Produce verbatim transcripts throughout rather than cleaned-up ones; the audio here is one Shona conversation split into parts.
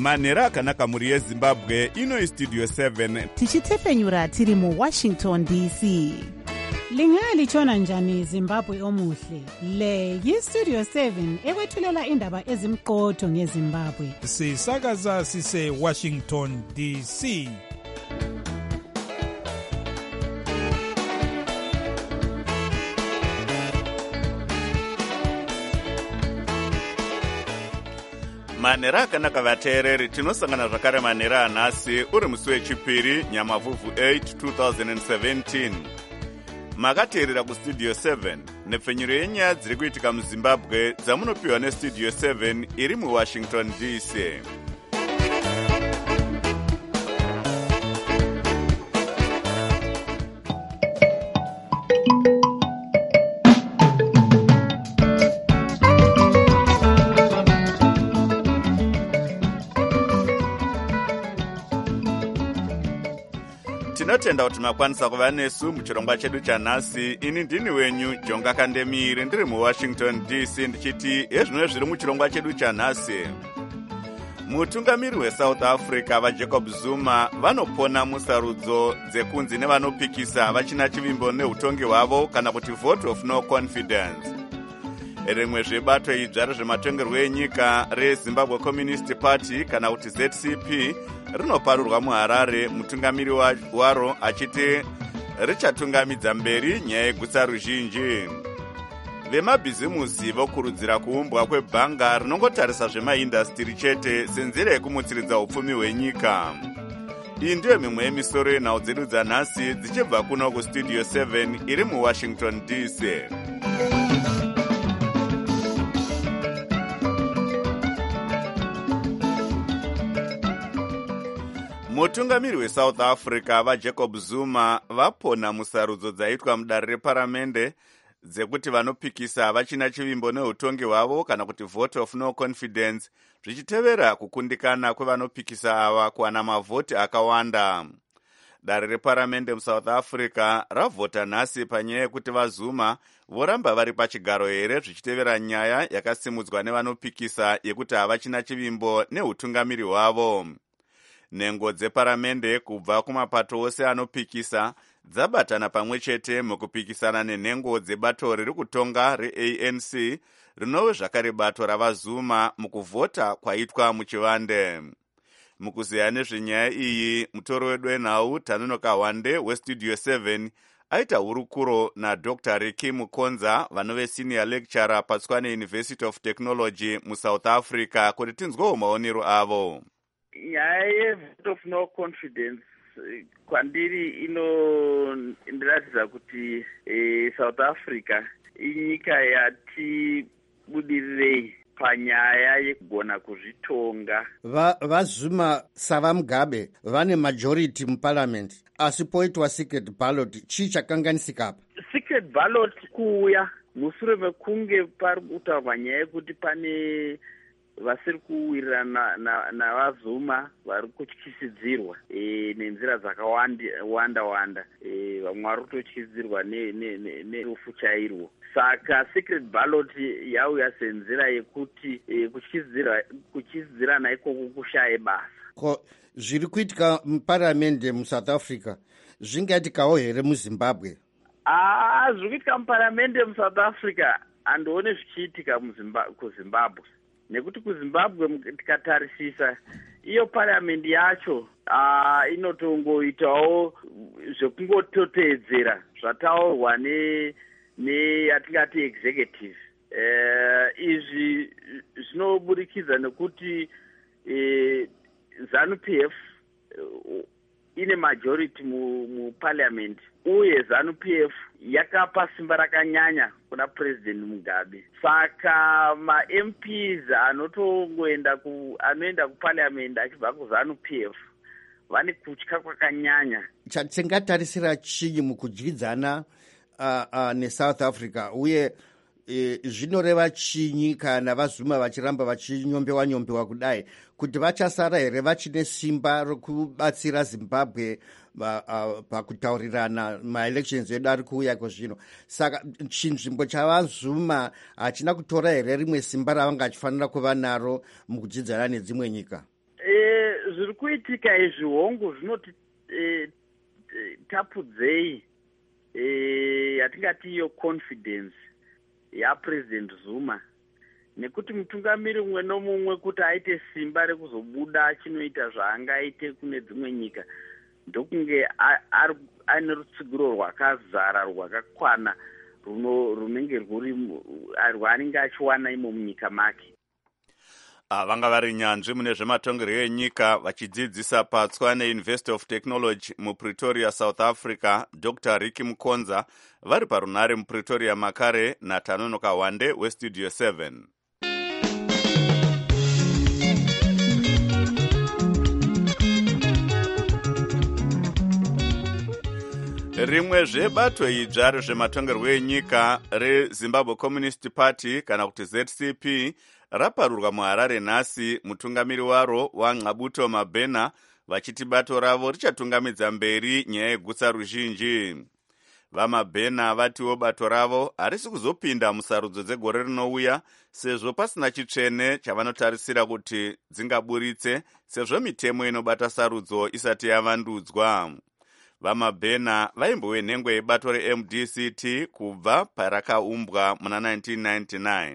manhero akanaka mhuri yezimbabwe. Ino istudio seven tichitepfenyura tiri muwashington D C. Lingalitshona njani Zimbabwe omuhle? Le yistudio seven ekwethulela indaba ezimqotho ngeZimbabwe. Sisakaza sise Washington D C. manhero akanaka vateereri, tinosangana zvakare manhero anhasi uri musi wechipiri nyamavhuvhu eight two thousand seventeen. Makateerera kustudio seven nepfenyuro yenyaya dziri kuitika muzimbabwe dzamunopiwa nestudio seven iri muwashington D C. Tinotenda kuti makwanisa kuva nesu muchirongwa chedu chanhasi. Ini ndini wenyu Jonga Kandemiri ndiri muwashington D C ndichiti ezvino zviri muchirongwa chedu chanhasi. Mutungamiri weSouth Africa vaJacob Zuma vanopona musarudzo dzekunzi nevanopikisa vachina chivimbo neutongi hwavo kana kuti vote of no confidence. Rimwe zvebato idzva rezvematongerwo enyika reZimbabwe Communist Party kana kuti Z C P rinoparurwa muHarare, mutungamiri waro achiti richatungamidza mberi nyaya yegutsa ruzhinji. Vemabhizimusi vokurudzira kuumbwa kwebhanga rinongotarisa zvemaindastiri chete senzira yekumutsiridza upfumi hwenyika. Iyi ndiyo mimwe yemisoro yenhau dzedu dzanhasi dzichibva kuno kustudio seven iri muwashington D C. Mutungamiri weSouth Africa vaJacob Zuma vapona musarudzo dzaitwa mudare reparamende dzekuti vanopikisa vachina chivimbo neutongi hwavo kana kuti vote of no confidence, zvichitevera kukundikana kwevanopikisa ava kuwana mavhoti akawanda. Dare reparamende muSouth Africa ravhota nhasi panyaya yekuti vaZuma voramba vari pachigaro here, zvichitevera nyaya yakasimudzwa nevanopikisa yekuti havachina chivimbo neutungamiri hwavo. Nhengo dzeparamende kubva kumapato ose anopikisa dzabatana pamwe chete mukupikisana nenhengo dzebato riri kutonga reA N C rinove zvakare bato ravaZuma mukuvhota kwaitwa muchivande. Mukuziya nezvenyaya iyi, mutoro wedu wenhau Tanonoka Wande westudio seven aita hurukuro naDr Ricky Mukonza vanove senior lecturer paTshwane University of Technology muSouth Africa kuti tinzwewo maonero avo. Nyaya yevote of no confidence kwandiri inondiratidza kuti e, South Africa inyika yati budirirei panyaya yekugona kuzvitonga. VaZuma va savaMugabe vane majority muparliament, asi poitwa secret ballot. Chii chakanganisika apa? Secret ballot kuuya mushure mekunge pari kutaurwa nyaya yekuti pane vasiri kuwirirana navaZuma vari kutyisidzirwa e, nenzira dzakawanda wanda e, vamwe vari kutotyisidzirwa nerufu chairwo. Saka secret ballot yauya senzira yekuti e, kutyisidzirana ikoko kushaye basa. Ko zviri kuitika muparamende muSouth Africa zvingaitikawo here muZimbabwe? Ah, zviri kuitika muparamende muSouth Africa handione zvichiitika kuZimbabwe. Nekuti kuZimbabwe tikatarisisa iyo parliamendi yacho uh, inotongoitawo zvekungototeedzera zvataurwa ne neyatingati executive. Uh, izvi zvinoburikidza nekuti uh, ZANU P F uh, ine majority mu, mu parliament uye ZANU P F yakapa simba rakanyanya kuna President Mugabe. Saka ma M Ps anotongoenda ku anoenda ku parliament achibva ku ZANU P F vane kutya kwakanyanya. Chatingatarisira chii mukudyidzana uh, uh, neSouth Africa uye e, zvinoreva chinyi kana vaZuma vachiramba vachinyombewa nyombewa kudai kuti vachasara here vachine simba rokubatsira Zimbabwe pakutaurirana maelections edu ari kuuya kwezvino. Saka chinzvimbo chavaZuma hachina kutora here rimwe simba ravanga achifanira kuva naro mukudyidzana nedzimwe nyika? E, zviri kuitika izvi hongu zvinoti eh, tapudzei yatingati iyo confidence yapresident Zuma, nekuti mutungamiri umwe nomumwe kuti aite simba rekuzobuda achinoita zvaangaite kune dzimwe nyika ndokunge ane rutsigiro rwakazara rwakakwana runenge rwuri rwaanenge achiwana imo munyika make. Vanga vari nyanzvi mune zvematongerwo enyika vachidzidzisa patswa neUniversity of Technology muPretoria, South Africa, Doctor Ricky Mukonza, vari parunare muPretoria makare naTanonoka Wande weStudio seven. Rimwe zvebato idzva rezvematongerwo enyika reZimbabwe Communist Party kana kuti Z C P raparurwa muHarare nhasi, mutungamiri waro waNxabuto Mabhena vachiti bato ravo richatungamidza mberi nyaya yegutsa ruzhinji. VaMabhena vatiwo bato ravo harisi kuzopinda musarudzo dzegore rinouya sezvo pasina chitsvene chavanotarisira kuti dzingaburitse sezvo mitemo inobata sarudzo isati yavandudzwa. VaMabhena vaimbowe nhengwe yebato reM D C T kubva parakaumbwa muna nineteen ninety-nine.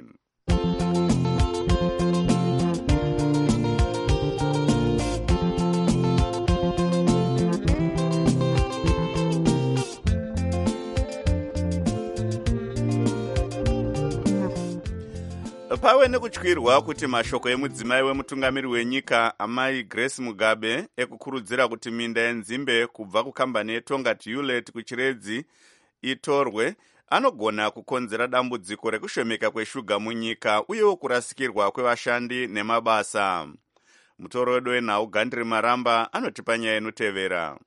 Pave nekutyirwa kuti mashoko emudzimai wemutungamiri wenyika amai Grace Mugabe ekukurudzira kuti minda yenzimbe kubva kukambani yeTonga Hewlett kuChiredzi itorwe anogona kukonzera dambudziko rekushomeka kweshuga munyika uyewo kurasikirwa kwevashandi nemabasa. Mutorodo wenhau Gandri Maramba anotipa nyaya inotevera.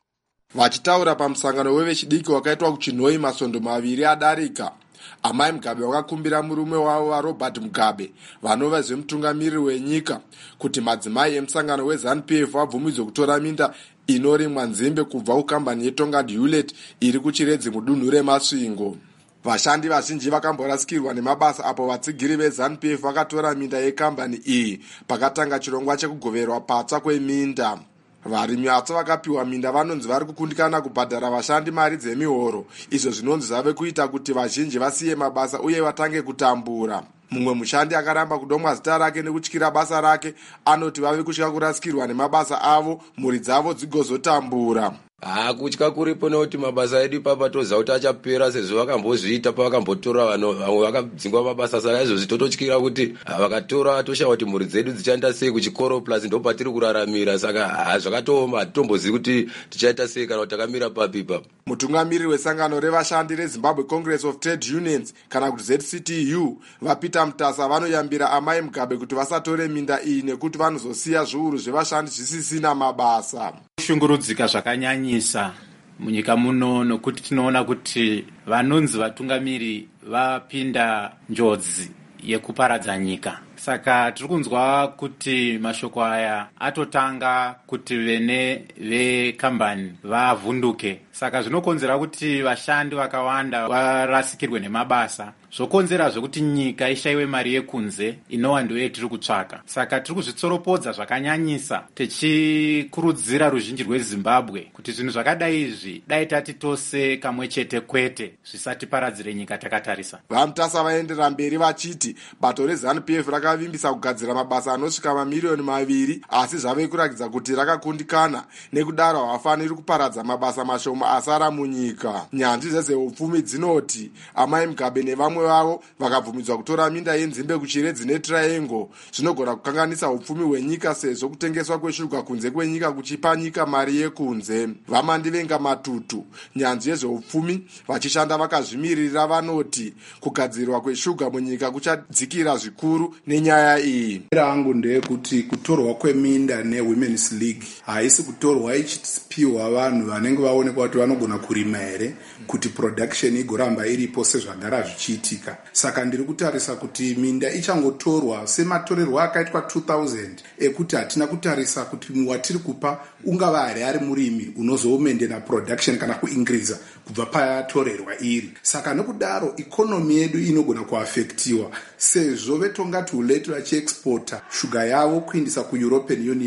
Vachitaura pamusangano wevechidiki wakaitwa kuChinhoi masondo maviri adarika, amai Mugabe wakakumbira murume wavo waRobert Mugabe vanova zvemutungamiri wenyika kuti madzimai emusangano weZANU P F vabvumidzwe kutora minda inorimwa nzimbe kubva kukambani yeTonga Hewlett iri kuChiredzi mudunhu reMasvingo. Vashandi vazhinji vakamborasikirwa nemabasa apo vatsigiri veZANU P F vakatora minda yekambani iyi pakatanga chirongwa chekugoverwa patsva kweminda. Varimi vatsa vakapiwa minda vanonzi vari kukundikana kubhadhara vashandi mari dzemihoro, izvo zvinonzi zvave kuita kuti vazhinji vasiye mabasa uye vatange kutambura. Mumwe mushandi akaramba kudomwa zita rake nekutyira basa rake anoti vave kutya kurasikirwa nemabasa avo, mhuri dzavo dzigozotambura. Ah, kutya kuripo nekuti mabasa edu papa toziva kuti achapera sezvo vakambozviita pavakambotora vamwe vakadzingwa mabasa. Saka izvozvi tototyira kuti vakatora toshawa kuti mhuri dzedu dzichaenda sei kuchikoro plus ndo patiri kuraramira. Saka zvakatooma, hatombozivi kuti tichaita sei kana kuti takamira papi ipapo. Mutungamiri wesangano revashandi reZimbabwe Congress of Trade Unions kana kuti Z C T U vaPeter Mutasa vanoyambira amai Mugabe kuti vasatore minda iyi nekuti vanozosiya zviuru zvevashandi zvisisina mabasa. Shungurudzika zvakanyanyisa munyika muno nokuti tinoona kuti vanonzi vatungamiri vapinda njodzi yekuparadza nyika. Saka tiri kunzwa kuti mashoko aya atotanga kuti vene vekambani vavhunduke. Saka zvinokonzera kuti vashandi vakawanda varasikirwe nemabasa, zvokonzera zvekuti nyika ishayiwe mari yekunze inova ndiyo tiri kutsvaka. Saka tiri kuzvitsoropodza zvakanyanyisa tichikurudzira ruzhinji rweZimbabwe kuti zvinhu zvakadai izvi dai tati tose kamwe chete kwete zvisatiparadzire nyika takatarisa. VaMutasa vaendera mberi vachiti bato reZANU P F rakavimbisa kugadzira mabasa anosvika mamiliyoni maviri asi zvave kurakidza kuti rakakundikana, nekudaro hafaniri kuparadza mabasa mashoma asara munyika. Nyanzvi dzezveupfumi dzinoti amai Mugabe nevamwe vavo vakabvumidzwa kutora minda yenzimbe kuChiredzi neTriangle zvinogona kukanganisa upfumi hwenyika sezvo kutengeswa kweshuga kunze kwenyika kuchipa nyika mari yekunze. VaMandivenga Matutu, nyanzvi yezveupfumi vachishanda vakazvimirira, vanoti kugadzirwa kweshuga munyika kuchadzikira zvikuru nenyaya iyi. Rangu ndeyekuti kutorwa kweminda neWomen's League haisi kutorwa ichipiwa vanhu vanenge vaonekwa kuti vanogona kurima here kuti production igoramba iripo sezvagara zvichiitika. Saka ndiri kutarisa kuti minda ichangotorwa sematorerwo akaitwa two thousand ekuti hatina kutarisa kuti watiri kupa ungava hari ari murimi unozoomendera production kana kuingiriza kubva payatorerwa iri. Saka nokudaro ikonomi yedu inogona kuafektiwa sezvo veTonga Hewlett vachiexporta shuga yavo kuindisa kuEuropean Union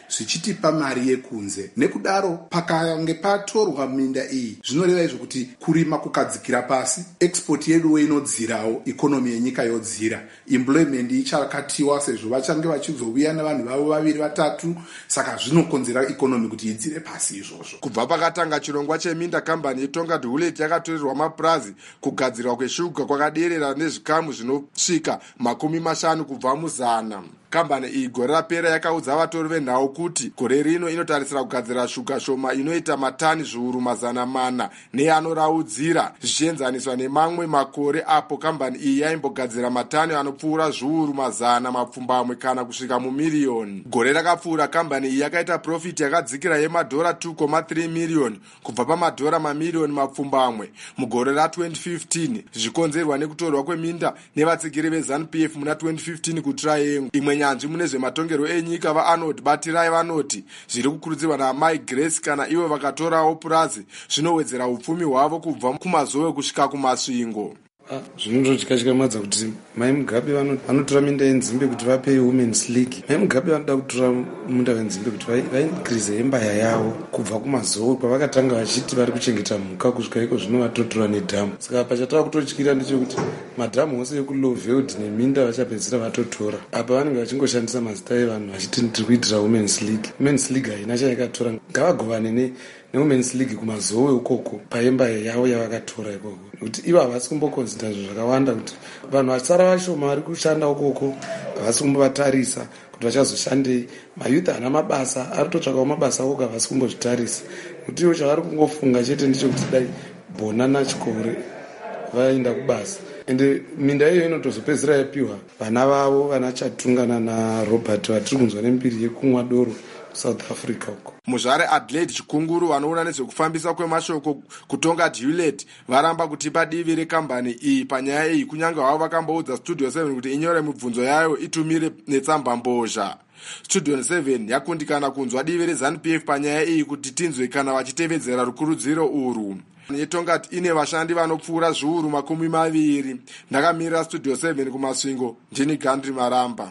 zvichitipa mari yekunze. Nekudaro pakange patorwa minda iyi zvinoreva izvo kuti kurima kukadzikira pasi, export yedu inodzirawo, ikonomi yenyika yodzira, employment ichakatiwa sezvo vachange vachizouya nevanhu vavo vaviri vatatu, saka zvinokonzera ikonomi kuti idzire pasi izvozvo. Kubva pakatanga chirongwa cheminda, kambani yeTonga Hulett yakatorerwa mapurazi kugadzirwa kweshuga kwakaderera nezvikamu zvinosvika makumi mashanu kubva muzana. Kambani iyi gore rapera yakaudza vatori venhau kuti gore rino inotarisira kugadzira shuga shoma inoita matani zviuru mazana mana neanoraudzira, zvichienzaniswa nemamwe makore apo kambani iyi yaimbogadzira matani anopfuura zviuru mazana mapfumbamwe kana kusvika mumiliyoni. Gore rakapfuura kambani iyi yakaita profiti yakadzikira yemadhora two koma three miriyoni kubva pamadhora mamiliyoni mapfumbamwe mugore ra-twenty fifteen, zvichikonzerwa nekutorwa kweminda nevatsigiri veZANU P F muna twenty fifteen kuTriangle. Imwe nyanzvi mune zvematongerwo enyika vaArnold Batirai vanoti zviri kukurudzirwa naMai Grace kana ivo vakatorawo purazi zvinowedzera upfumi hwavo kubva kumazove kusvika kumasvingo. Zvinototyamadza kuti Mai Mugabe vanotora minda yenzimbe kuti vapei Women's League. Mai Mugabe vanoda kutora munda wenzimbe kuti vainkrise empire yavo kubva kumazove kwavakatanga vachiti vari kuchengeta mhuka kusvika iko zvino vatotora nedhamu. Saka pachatava kutotyira ndechekuti madhamu ose ekuLowveld neminda vachapedzisira vatotora. Apa vanenge vachingoshandisa mazita evanhu vachiti tiri kuitira Women's League. Women's League haina chayakatora, ngavagovane neWomen's League kumazove ukoko paempire yavo yavakatora ikoko, kuti ivo havasi kumbokonzida zvinhu zvakawanda kuti vanhu vasara vashoma vari kushanda ukoko havasi kumbovatarisa kuti vachazoshandei. Mayuth hana mabasa, ari kutotsvakawo mabasa oko havasi kumbozvitarisa, kuti ivo chavari kungofunga chete ndechekuti dai bhonana chikore vaenda kubasa. Ende minda iyo inotozopedzisira yapiwa vana vavo, vana Chatungana naRobert vatiri kunzwa nembiri yekumwa doro South Africa uko. Muzvare Adelaide Chikunguru vanoona nezvekufambisa kwemashoko kuTonga Hulett varamba kutipa divi rekambani iyi panyaya iyi, kunyange havo vakamboudza Studio seven kuti inyore mibvunzo yayo itumire netsamba mbozha. Studio seven yakundikana kunzwa divi reZANU P F panyaya iyi kuti tinzwe kana vachitevedzera rukurudziro urwu. Yetonga ine vashandi vanopfuura zviuru makumi maviri. Ndakamirira Studio seven kumasvingo, ndini Gandri Maramba.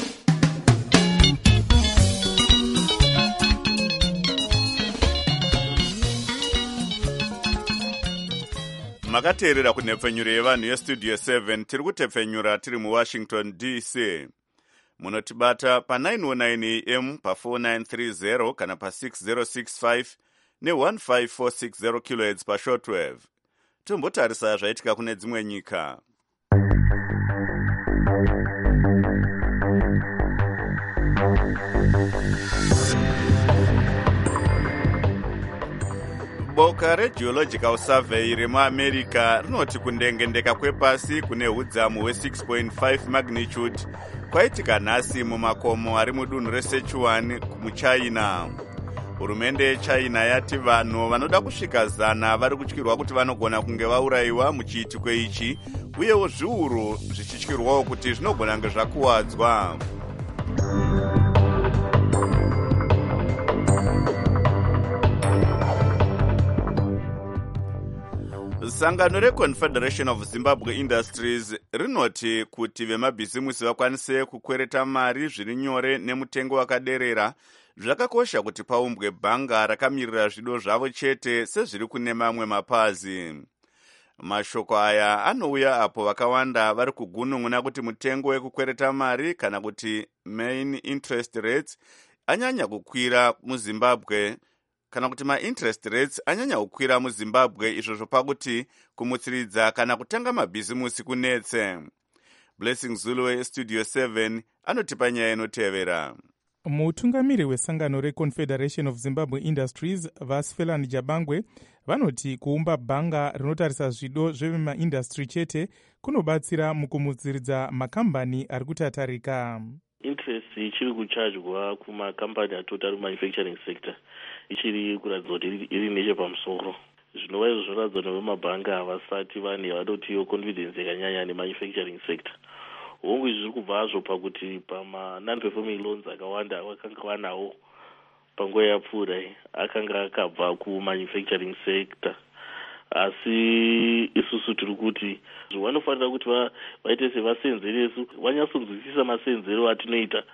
Makateerera kunhepfenyuro yevanhu yestudio seven. Tiri kutepfenyura tiri muWashington D C. Munotibata pa nine oh nine A M pa four nine three zero kana pa six zero six five ne one five four six zero kilohertz pa shortwave. Tombotarisa zvaitika kune dzimwe nyika. Boka reGeological Survey remuAmerica rinoti kundengendeka kwepasi kune hudzamu hwe six point five magnitude kwaitika nhasi mumakomo ari mudunhu reSichuan muChina. Hurumende yeChina yati vanhu vanoda kusvika zana vari kutyirwa kuti vanogona kunge vaurayiwa muchiitiko ichi, uyewo zviuru zvichityirwawo kuti zvinogona kunge zvakuwadzwa. Sangano reConfederation of Zimbabwe Industries rinoti kuti vemabhizimusi vakwanise kukwereta mari zviri nyore nemutengo wakaderera zvakakosha kuti paumbwe bhanga rakamirira zvido zvavo chete sezviri kune mamwe mapazi. Mashoko aya anouya apo vakawanda vari kugunun'una kuti mutengo wekukwereta mari kana kuti main interest rates anyanya kukwira muZimbabwe kana kuti ma-interest rates anyanya kukwira muZimbabwe, izvozvo pakuti kumutsiridza kana kutanga mabhizimusi kunetse. Blessing Zulu weStudio seven anotipa nyaya inotevera. Mutungamiri wesangano reConfederation of Zimbabwe Industries Vasfeland Jabangwe vanoti kuumba bhanga rinotarisa zvido zvemaindastry chete kunobatsira mukumutsiridza makambani ari kutatarika. Interest ichiri kuchajwa kumakambani atotari manufacturing sector ichiri kuratidza kuti iri nechepamusoro. Zvinova izvo zvoratidza kuti vemabhanga havasati vane vanotiwo confidence yakanyanya nemanufacturing sector. Hongu izvi zviri kubva hazvo pakuti pama-non-performing loans akawanda vakanga vanawo panguva yapfuura akanga akabva kumanufacturing sector. Asi isusu tiri kuti vanofanira kuti vaite sevasenzeresu vanyatsonzwisisa masenzero atinoita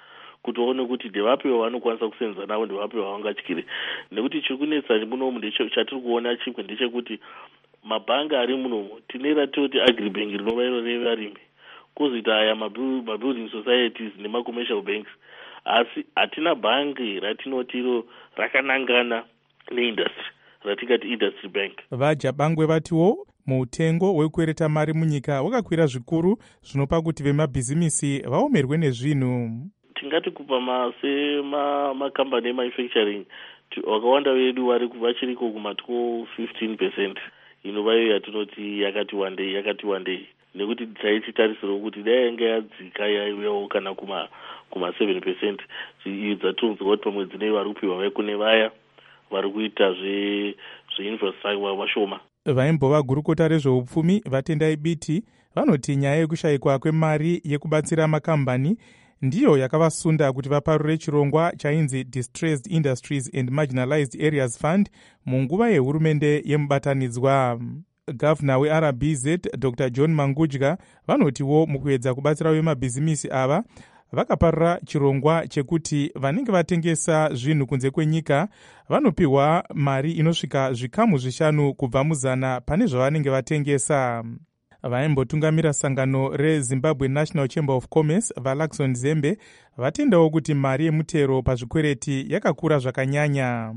kuti vaone kuti ndevapi vavanokwanisa kusenza navo, ndevapi vavangatyire. Nekuti chiri kunetsa munomu chatiri kuona chimwe ndechekuti mabhanga ari munomu tine ratoti agribank rinova iro revarimi, kwozoita aya mabuilding societies nemacommercial banks, asi hatina bhangi ratinoti iro rakanangana neindustry ratingati industry bank. Vaja Bangwe vatiwo mutengo wekukwereta mari munyika wakakwira zvikuru zvinopa kuti vemabhizimisi vaomerwe nezvinhu. Tingati kupa mase makambani emanufacturing wakawanda vedu vari vachiriko kumatwo fifteen percent inova iyo yatinoti yakati wandei yakati wandei, nekuti taititarisirawo kuti dai yanga yadzika yaiuyawo kana kuma kuma seven percent dzatonzwa kuti pamwedzi nei vari kupiwa vai kune vaya vari kuita zveinfrastructure vashoma. Vaimbova gurukota rezveupfumi vatendai biti vanoti nyaya yekushayikwa kwemari yekubatsira makambani ndiyo yakavasunda kuti vaparure chirongwa chainzi Distressed Industries and Marginalized Areas Fund munguva yehurumende yemubatanidzwa. Gavana weR B Z Doctor John Mangudya vanotiwo mukuedza kubatsira vemabhizimisi ava vakaparura chirongwa chekuti vanenge vatengesa zvinhu kunze kwenyika vanopiwa mari inosvika zvikamu zvishanu kubva muzana pane zvavanenge vatengesa. Vaimbotungamira sangano reZimbabwe National Chamber of Commerce vaLaxon Zembe vatendawo kuti mari yemutero pazvikwereti yakakura zvakanyanya.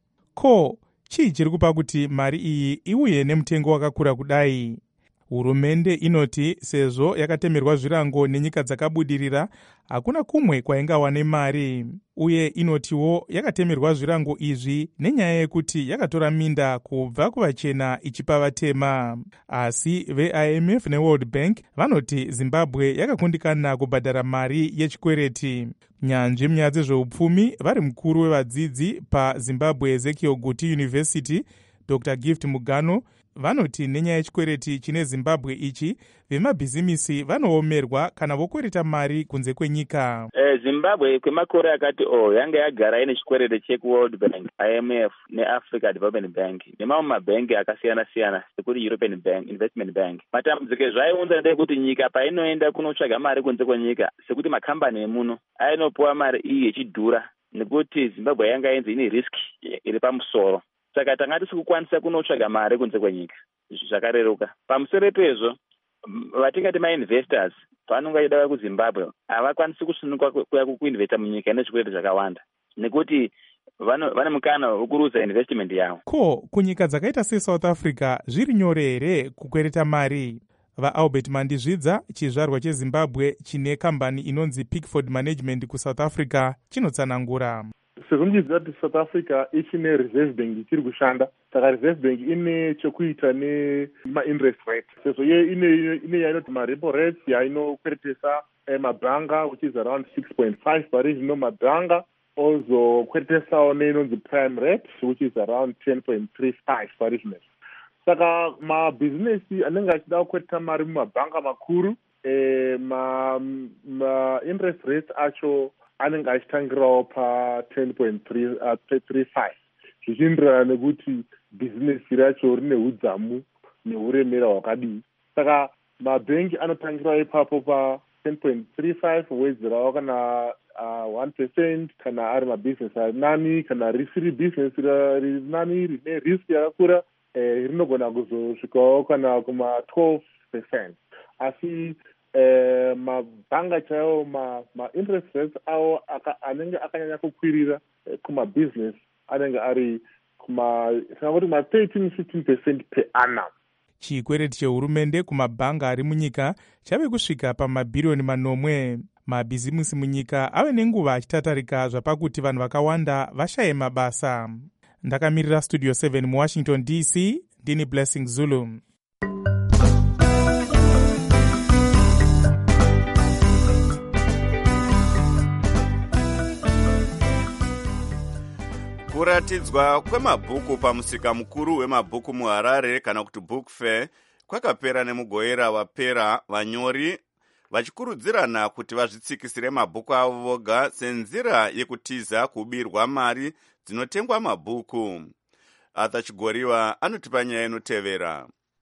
Ko, chii chiri kupa kuti mari iyi iuye nemutengo wakakura kudai? Hurumende inoti sezvo yakatemerwa zvirango nenyika dzakabudirira hakuna kumwe kwaingawane mari, uye inotiwo yakatemerwa zvirango izvi nenyaya yekuti yakatora minda kubva kuvachena ichipa vatema. Asi veI M F neWorld Bank vanoti Zimbabwe yakakundikana kubhadhara mari yechikwereti. Nyanzvi munyaya dzezveupfumi vari mukuru wevadzidzi paZimbabwe Ezekiel Guti University Doctor Gift Mugano vanoti nenyaya yechikwereti chine Zimbabwe ichi vemabhizimisi vanoomerwa kana vokwereta mari kunze kwenyika. Eh, Zimbabwe kwemakore akati o oh, yanga yagara ine chikwereti cheWorld Bank, I M F neAfrica Development Bank nemamwe mabhengi akasiyana siyana sekuti European Bank, Investment Bank. Matambudziko zvaiunza ndekuti nyika painoenda kunotsvaga mari kunze kwenyika sekuti makambani emuno ainopuwa mari iyi yechidhura nekuti Zimbabwe yanga yenzi ine risk iri pamusoro. Saka tanga tisikukwanisa kunotsvaga mari kunze kwenyika. Izvi zvakareruka. Pamusoro pezvo vatingati mainvestors vanonga vachida kuZimbabwe havakwanisi kusununguka kuya kuinvesta munyika ine zvikwereti zvakawanda nekuti vane mukana wekuruza investment yavo. Ko, kunyika dzakaita seSouth Africa zviri nyore here kukwereta mari? VaAlbert Mandizvidza, chizvarwa cheZimbabwe chine kambani inonzi Pickford Management kuSouth Africa, chinotsanangura. Sezvomudzi kuti South Africa ichine Reserve Bank ichiri kushanda, saka Reserve Bank ine chekuita nema-interest rate. Sezvo iye ine ine yainoti ma-repo rates yainokweretesa mabhanga which is around six point five pari zvino mabhanga ozokweretesawo neinonzi prime rate which is around ten point three five pari zvino. Saka mabhizinesi anenge achida kukwereta mari mumabhanga makuru eh, ma, ma interest rates acho anenge achitangirawo pa ten point three five zvichienderana nekuti bhizinesi racho rine udzamu neuremera hwakadii. Saka mabhengi anotangirawo ipapo pa ten point three five wedzerawo kana uh, one percent kana ari mabhizinesi ari nani, kana risiri bhizinesi riri nani rine risk yakakura eh, rinogona kuzosvikawo kana kuma twelve percent. Asi Eh, mabhanga chaiwo ma-interest ma rates awo anenge akanyanya kukwirira eh, kuma-business anenge ari kuma tingakuti ma-thirteen fifteen percent per annum. Chikwereti chehurumende kumabhanga ari munyika chave kusvika pamabhiriyoni manomwe. Mabhizimisi munyika ave nenguva achitatarika zvapakuti vanhu vakawanda vashaye mabasa. Ndakamirira Studio seven muWashington D C, ndini Blessing Zulu. Kuratidzwa kwemabhuku pamusika mukuru wemabhuku muHarare kana kuti Book Fair kwakapera nemugoera wapera, vanyori vachikurudzirana kuti vazvitsikisire mabhuku avo voga senzira yekutiza kubirwa mari dzinotengwa mabhuku. Arthur Chigoriwa anotipa nyaya inotevera.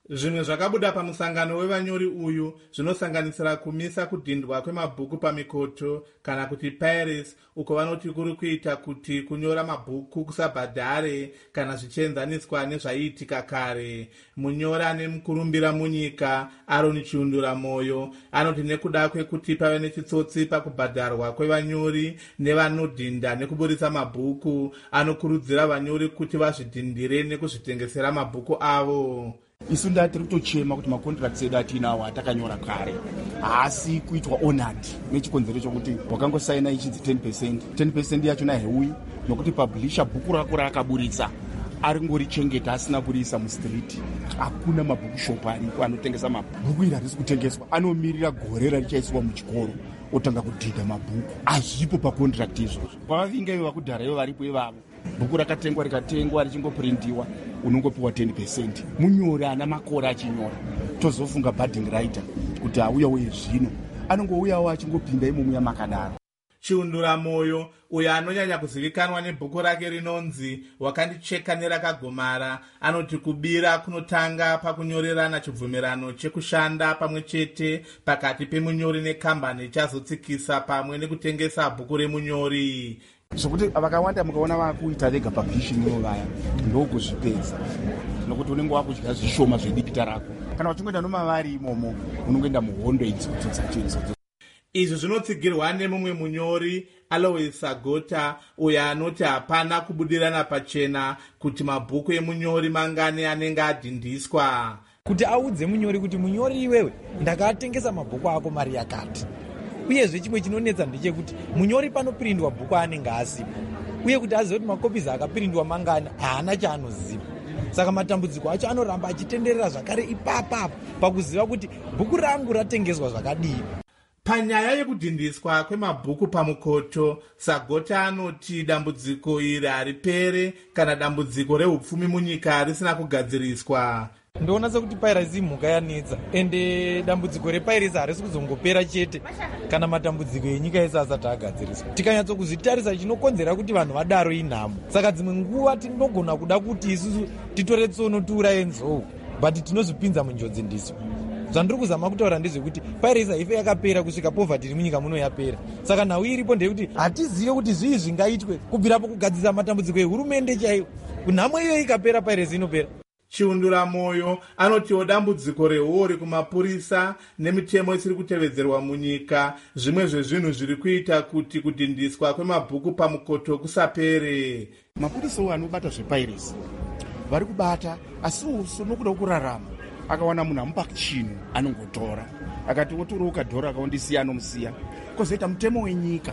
Zvimwe zvakabuda pamusangano wevanyori uyu zvinosanganisira kumisa kudhindwa kwemabhuku pamikoto kana kuti pirates, uko vanoti kuri kuita kuti kunyora mabhuku kusabhadhare kana zvichienzaniswa nezvaiitika kare. Munyori ane mukurumbira munyika Aron Chiundura Moyo anoti nekuda kwekuti pave nechitsotsi pakubhadharwa kwevanyori nevanodhinda nekuburitsa mabhuku, anokurudzira vanyori kuti vazvidhindire nekuzvitengesera mabhuku avo. Isu nda tiri kutochema kuti makontracts edu atinawo atakanyora kare haasi kuitwa honored nechikonzero chokuti wakangosaina ichidzi ten percent ten percent yachona heuyi nokuti publisher bhuku rako raakaburitsa ari ngorichengeta asina kuriisa mustreet. Hakuna mabhukushop ariko anotengesa mabhuku. Iri harisi kutengeswa, anomirira gore richaiswa muchikoro otanga kudhidha mabhuku. Hazvipo pacontract izvozvo. Pavavinga ivo vakudhara ivo varipo ivavo, bhuku rakatengwa rikatengwa richingopurintiwa unongopiwa ten percent. Munyori ana makore achinyora, tozofunga budding writer kuti auyawo zvino anongouyawo achingopinda imomo yamakadaro. Chiundura Moyo uyo anonyanya kuzivikanwa nebhuku rake rinonzi Wakandicheka nerakagomara anoti kubira kunotanga pakunyorerana chibvumirano chekushanda pamwe chete pakati pemunyori nekambani ichazotsikisa pamwe nekutengesa bhuku remunyori. Zvokuti vakawanda mukaona vakuita vega publishing ivo vaya ndokuzvipedza, nokuti unenge wakudya zvishoma zvedikita rako. Kana uchingoenda nomavari imomo unongoenda muhondo idzodzo dzacho idzodzo. Izvi zvinotsigirwa nemumwe munyori Alois Sagota uyo anoti hapana kubudirana pachena kuti mabhuku emunyori mangane anenge adhindiswa. Kuti audze munyori kuti munyori iwewe ndakatengesa mabhuku ako mari yakati. Uyezve chimwe chinonetsa ndechekuti munyori panopirindwa bhuku anenge asipo, uye kuti azive kuti makopizi akapirindwa mangana haana chaanoziva. Saka matambudziko acho anoramba achitenderera zvakare ipapapo pakuziva kuti bhuku rangu ratengeswa zvakadii. Panyaya yekudhindiswa kwemabhuku pamukoto, Sagota anoti dambudziko iri haripere kana dambudziko rehupfumi munyika risina kugadziriswa. Ndoona sekuti piracy imhuka yanetsa, ende dambudziko repiracy harisi kuzongopera chete kana matambudziko enyika yese asati agadziriswa. Tikanyatsokuzvitarisa chinokonzera kuti vanhu vadaro inhamo. Saka dzimwe nguva tinogona kuda kuti isusu titore tsono tiuraye nzou, but tinozvipinza munjodzi ndiso. Zvandiri kuzama kutaura ndezvekuti piracy haife yakapera kusvika poverty iri munyika muno yapera. Saka nhau iripo ndeyekuti hatizive kuti zvii zvingaitwe kubvira pakugadzirisa matambudziko ehurumende chaiyo. Nhamo iyo ikapera piracy inopera. Chiundura Moyo anotiwo dambudziko rehori kumapurisa nemitemo isiri kutevedzerwa munyika zvimwe zvezvinhu zviri kuita kuti kudhindiswa kwemabhuku pamukoto kusapere. Mapurisawo anobata zvepiracy vari kubata, asi nokuda kurarama akawana munhu amupa chinhu anongotora akati otora ukadhora akaondisiya anomusiya. Kozoita mutemo wenyika,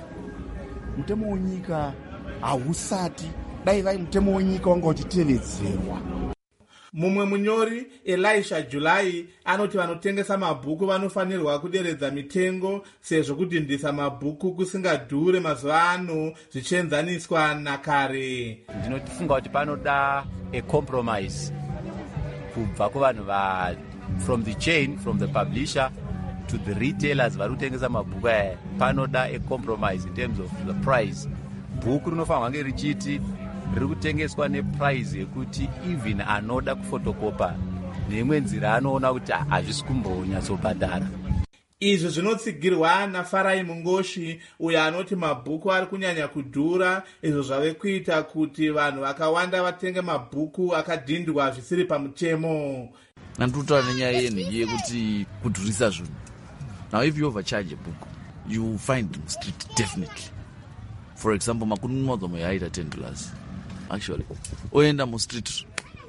mutemo wenyika hausati dai vai mutemo wenyika wanga uchitevedzerwa. Mumwe munyori Elisha July anoti vanotengesa mabhuku vanofanirwa kuderedza mitengo sezvo kudhindisa mabhuku kusingadhure mazuva ano zvichienzaniswa nakare. Ndinofunga kuti panoda a compromise kubva kuvanhu va from the chain, from the publisher to the retailers vari kutengesa mabhuku aya. Panoda a compromise in terms of the price. Bhuku rinofanirwa kunge richiti riri kutengeswa neprice yekuti even anoda kufotokopa neimwe nzira anoona kuti hazvisi kumbonyatsobhadhara. Izvi zvinotsigirwa naFarai Mungoshi uyo anoti mabhuku ari kunyanya kudhura, izvo zvave kuita kuti vanhu vakawanda vatenge mabhuku akadhindwa zvisiri pamutemo. Nandutaura nenyaya yenhii yekuti kudhurisa zvinhu. Now if you overcharge a book, you find them street definitely. For example, makunu mozomo yaita ten dollars. Actually, oenda mu street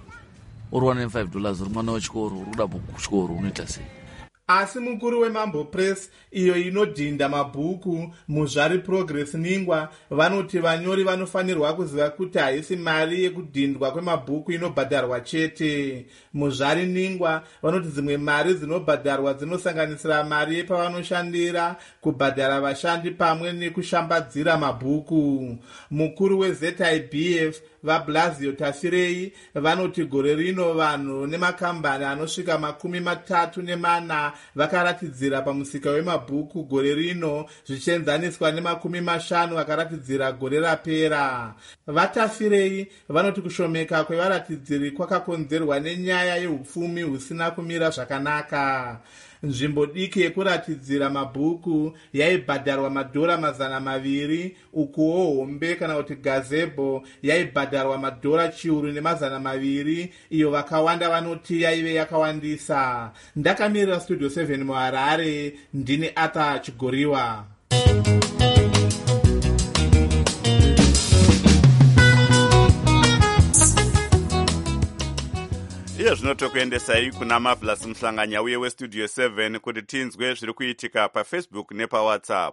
uri one hundred five dollars uri mwana wechikoro uri kuda bhuku kuchikoro unoita sei? Asi mukuru weMambo Press iyo inodhinda mabhuku Muzvari Progress Ningwa vanoti vanyori vanofanirwa kuziva kuti haisi mari yekudhindwa kwemabhuku inobhadharwa chete. Muzvari Ningwa vanoti dzimwe mari dzinobhadharwa dzinosanganisira mari yepavanoshandira, kubhadhara vashandi pamwe nekushambadzira mabhuku. Mukuru weZ I B F vaBlasio Tafirei vanoti gore rino vanhu nemakambani anosvika makumi matatu nemana vakaratidzira pamusika wemabhuku gore rino zvichienzaniswa nemakumi mashanu vakaratidzira gore rapera. VaTafirei vanoti kushomeka kwevaratidziri kwakakonzerwa nenyaya yeupfumi husina kumira zvakanaka. Nzvimbo diki yekuratidzira mabhuku yaibhadharwa madhora mazana maviri, ukuwo hombe kana kuti gazebo yaibhadharwa madhora chiuru nemazana maviri, iyo vakawanda vanoti yaive yakawandisa. Ndakamirira Studio seven muHarare, ndini Arthur Chigoriwa. Iye zvinotokuendesai kuna Marvelous Mhlanganya uye weStudio seven kuti tinzwe zviri kuitika paFacebook nepaWhatsApp.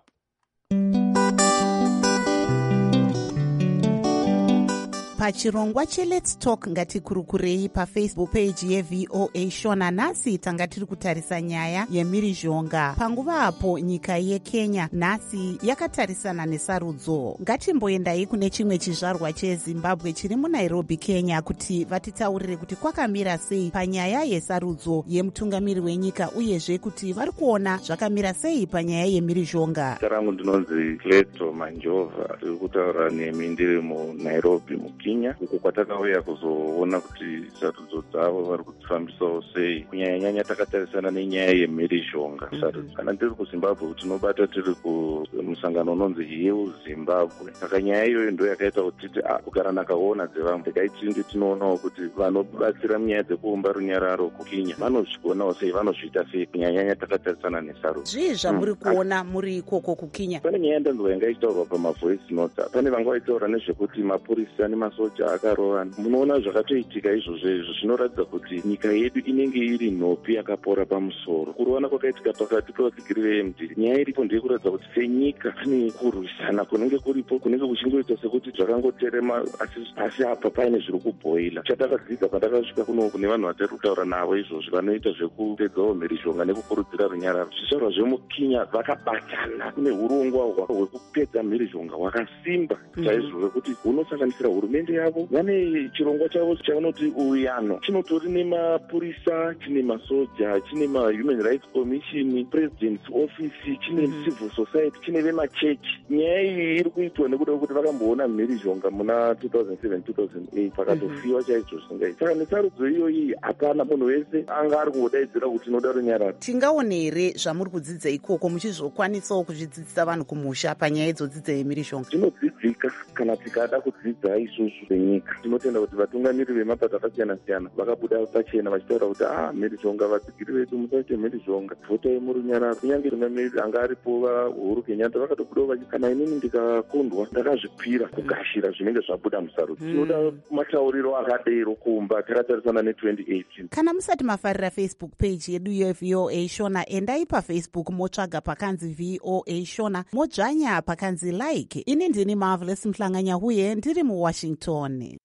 pachirongwa cheLet's Talk ngatikurukurei pafacebook page yeVOA Shona. Nhasi tanga tiri kutarisa nyaya yemhirizhonga. Panguva apo nyika yeKenya nhasi yakatarisana nesarudzo. Ngatimboendai kune chimwe chizvarwa cheZimbabwe chiri muNairobi, Kenya, kuti vatitaurire kuti kwakamira sei panyaya yesarudzo yemutungamiri wenyika, uyezve kuti vari kuona zvakamira sei panyaya yemhirizhonga. Tarangu ndinonzi Cleto Manjova, tiri kutaura nemi ndiri muNairobi muKenya, uko kwatakauya kuzoona kuti sarudzo dzavo vari kudzifambisawo sei. Kunyanya-nyanya takatarisana nenyaya yemhirizhonga. Mm-hmm. Kana tiri kuZimbabwe tinobata tiri kumusangano unonzi Heal Zimbabwe. Saka nyaya iyoyo ndo yakaita kuti titi kugara nakaona dzevamwe takaitindi tinoonawo kuti vanobatsira munyaya dzekuumba runyararo kuKenya vanozvionawo sei, vanozviita sei. Kunyanya-nyanya takatarisana nesarudzo. Zvii zvamuri mm. kuona muri ikoko kuKenya? Pane nyaya ndanzwa yanga ichitaurwa pamavoice notes. Pane vanga vaitaura nezvekuti mapurisa nemasoja akarovana. Munoona zvakatoitika izvozvo izvo zvinoratidza kuti nyika yedu inenge iri nhopi yakapora pamusoro. Kurovana kwakaitika pakati pevatsigiri veM D. Nyaya iripo ndeyekuratidza kuti senyika pane kurwisana kunenge kuripo kunenge kuchingoita sekuti zvakangoterema, asi asi apa paine zviri kubhoila. Chatakadzidza pandakasvika kuno kune vanhu vatari kutaura navo izvozvo vanoita zvekupedzawo mhirizhonga nekukurudzira runyararo. Zvizvarwa zvemuKenya vakabatana kune urongwa hwekupedza mhirizhonga hwakasimba chaizvo hwekuti hunosanganisira hurumende yavo. Vane chirongwa chavo chavanoti uyano, chinotori nemapurisa, chine masoja, chine mahuman rights commission, president's office, chine mm-hmm. civil society, chine vemachechi. Nyaya iyi iri kuitwa nekuda kwekuti vakamboona mhirizhonga muna two thousand seven two thousand eight pakatofiwa chaizvo zvingaita. Saka nesarudzo iyoyi hapana munhu wese anga ari kungodaidzira kuti tinoda runyararo. Tingaone here zvamuri kudzidza ikoko muchizokwanisawo kuzvidzidzisa vanhu kumusha panyaya idzodzi dzemhirizhonga? Tinodzidzika kana tikada kudzidza isusu senyika. Tinotenda kuti vatungamiri vemapato akasiyana-siyana vakabuda pachena vachitaura kuti ah mhirizhonga vatsigiri vedu musaite mhirizhonga, votai murunyararo. Kunyange tungamiri anga aripo vaUhuru Kenyatta vakatobudawo vachiti kana inini ndikakundwa ndakazvipira kugashira zvinenge zvabuda musarudzo. Tinoda mm. matauriro akadero kumba takatarisana netwenty eighteen. Kana musati mafarira Facebook page yedu yeVOA Shona, endai paFacebook motsvaga pakanzi VOA Shona, modzvanya pakanzi like. Ini ndini Marvelous Mhlanganya uye ndiri muWashington.